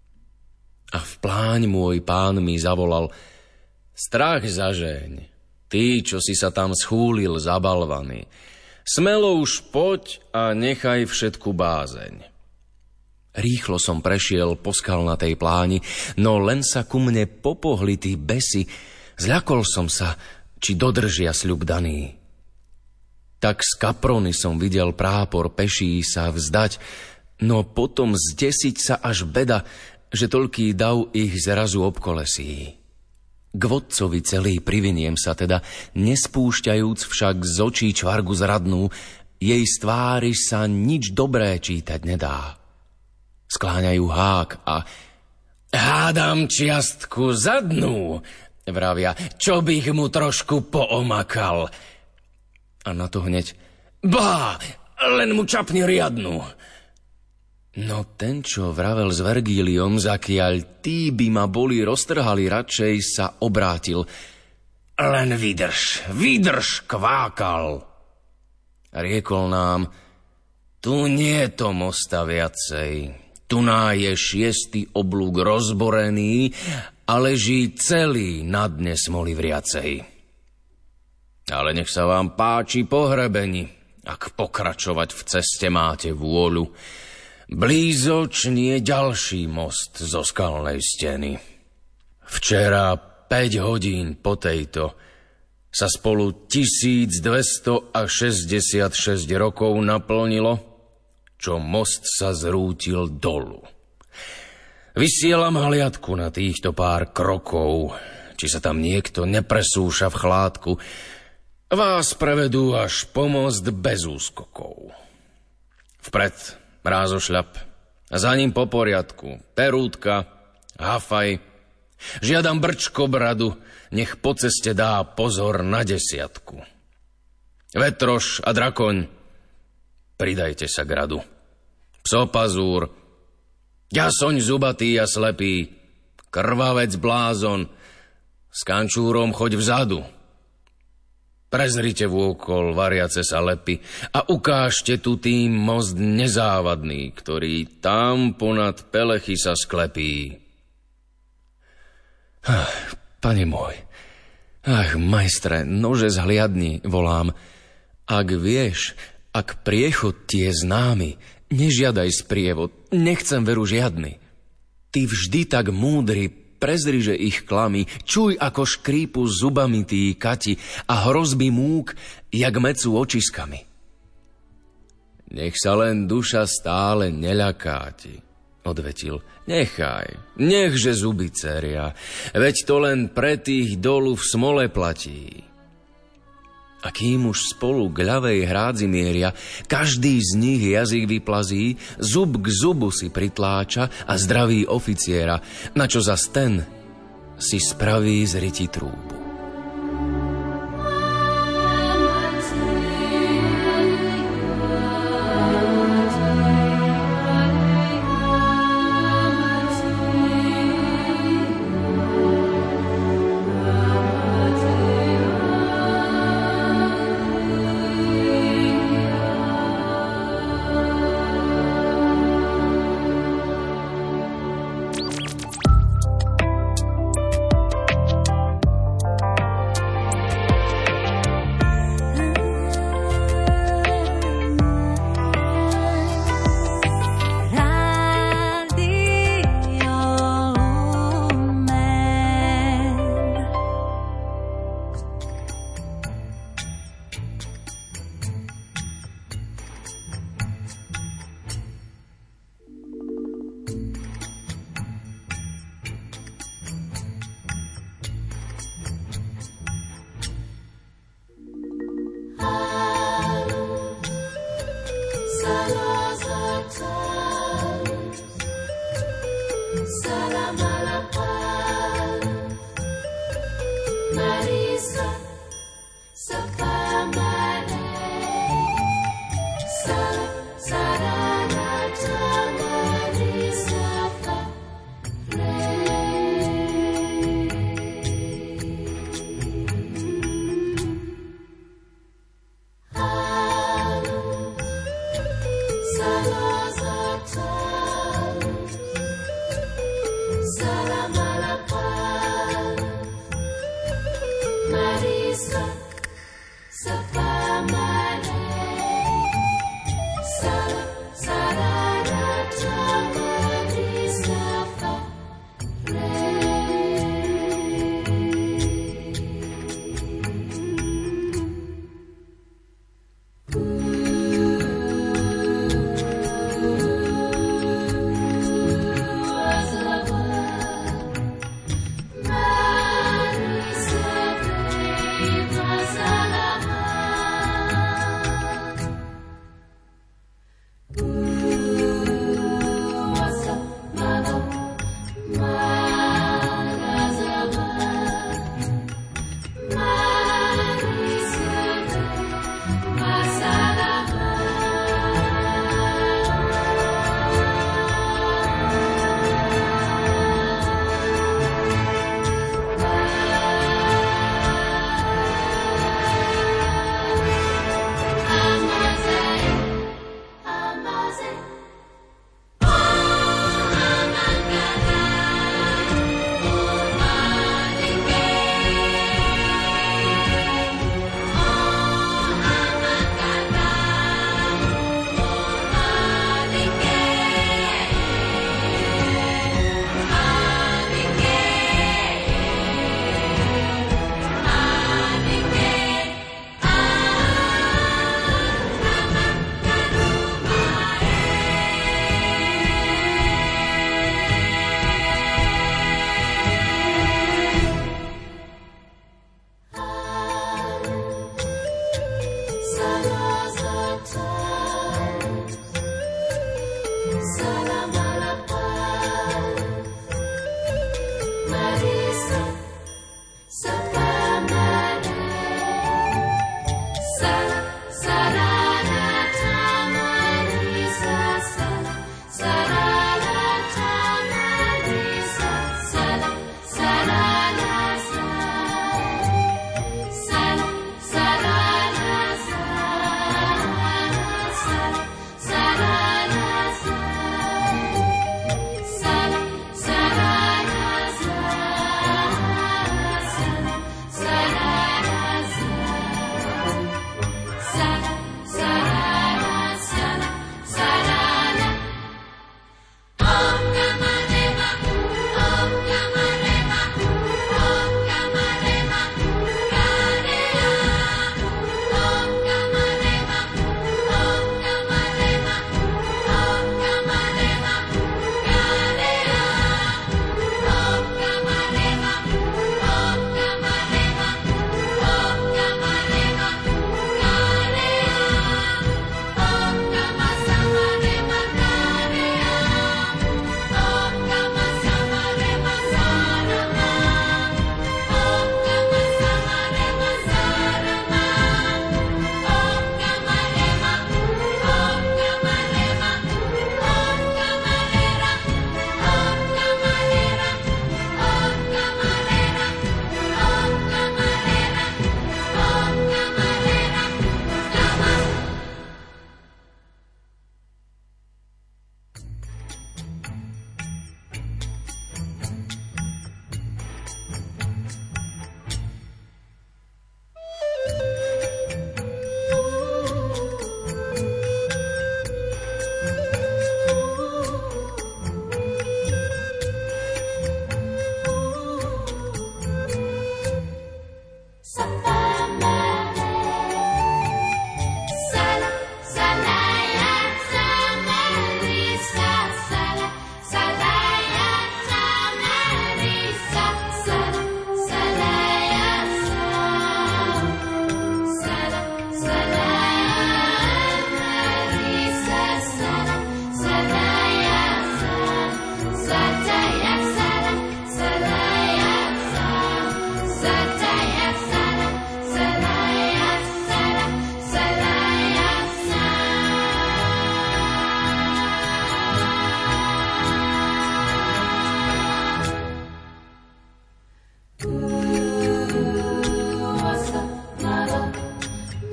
A v pláň môj pán mi zavolal: strach zažeň, ty, čo si sa tam schúlil zabalvaný. Smelo už poď a nechaj všetku bázeň. Rýchlo som prešiel po skalnatej pláni, no len sa ku mne popohli tí besi. Zľakol som sa, či dodržia sľub daný. Tak z kaprony som videl prápor peší sa vzdať, no potom zdesiť sa až beda, že toľký dav ich zrazu obkolesí. K vodcovi celý priviniem sa teda, nespúšťajúc však z očí čvargu zradnú, jej z tvári sa nič dobré čítať nedá. Skláňajú hák a hádam čiastku zadnú, vravia, čo bych mu trošku poomakal. A na to hneď: bá, len mu čapni riadnu. No ten, čo vravel s Vergíliom, zakiaľ tí by ma boli roztrhali, radšej sa obrátil: len vydrž, kvákal. Riekol nám: tu nie je to mosta viacej, tu je 6. oblúk rozborený a leží celý na dne smoli vriacej. Ale nech sa vám páči pohrebení, ak pokračovať v ceste máte vôľu. Blízoč nie ďalší most zo skalnej steny. Včera 5 hodín po tejto sa spolu 1266 rokov naplnilo, čo most sa zrútil dolu. Vysielam hliadku na týchto pár krokov, či sa tam niekto nepresúša v chládku. Vás prevedú až po most bez úskokov. Vpred rázošľap, za ním po poriadku perútka, hafaj. Žiadam Brčko bradu, nech po ceste dá pozor na 10. Vetroš a Drakoň, pridajte sa k radu. Psopazúr, Ďasoň zubatý a slepý, Krvavec blázon, s Kančúrom choď vzadu. Prezrite vôkol variace sa lepy a ukážte tu tým most nezávadný, ktorý tam ponad pelechy sa sklepí. Pane môj, majstre, nože zhliadni, volám. Ak vieš, ak priechod ti je známy, nežiadaj sprievod, nechcem veru žiadny. Ty vždy tak múdry, prezri, že ich klamy, čuj, ako škrípu zubami tí kati a hrozby múk, jak mecú očiskami. Nech sa len duša stále neľaká ti, odvetil. Nechaj, nechže zuby ceria, veď to len pre tých dolu v smole platí. A kým už spolu k ľavej hrádzi mieria, každý z nich jazyk vyplazí, zub k zubu si pritláča a zdraví oficiera, načo zas ten si spraví z ryti trúbu.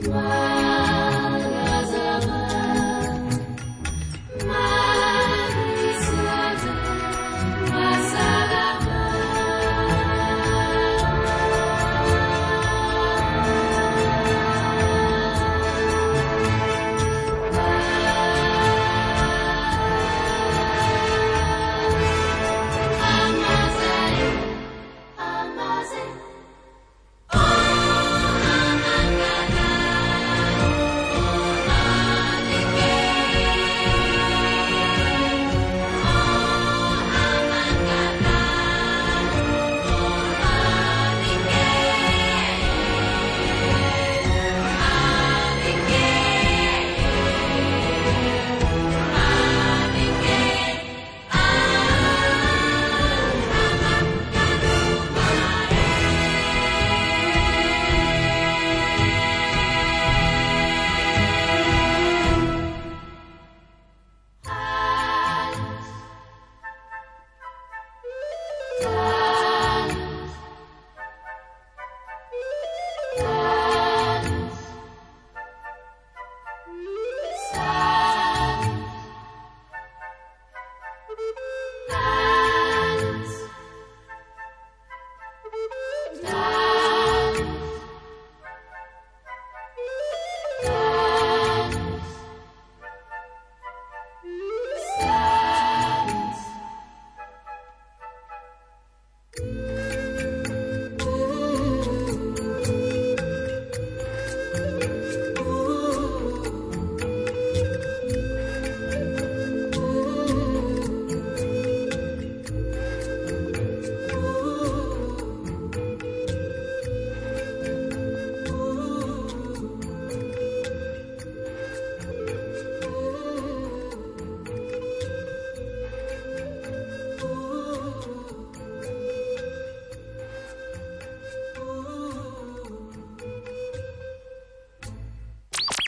Tma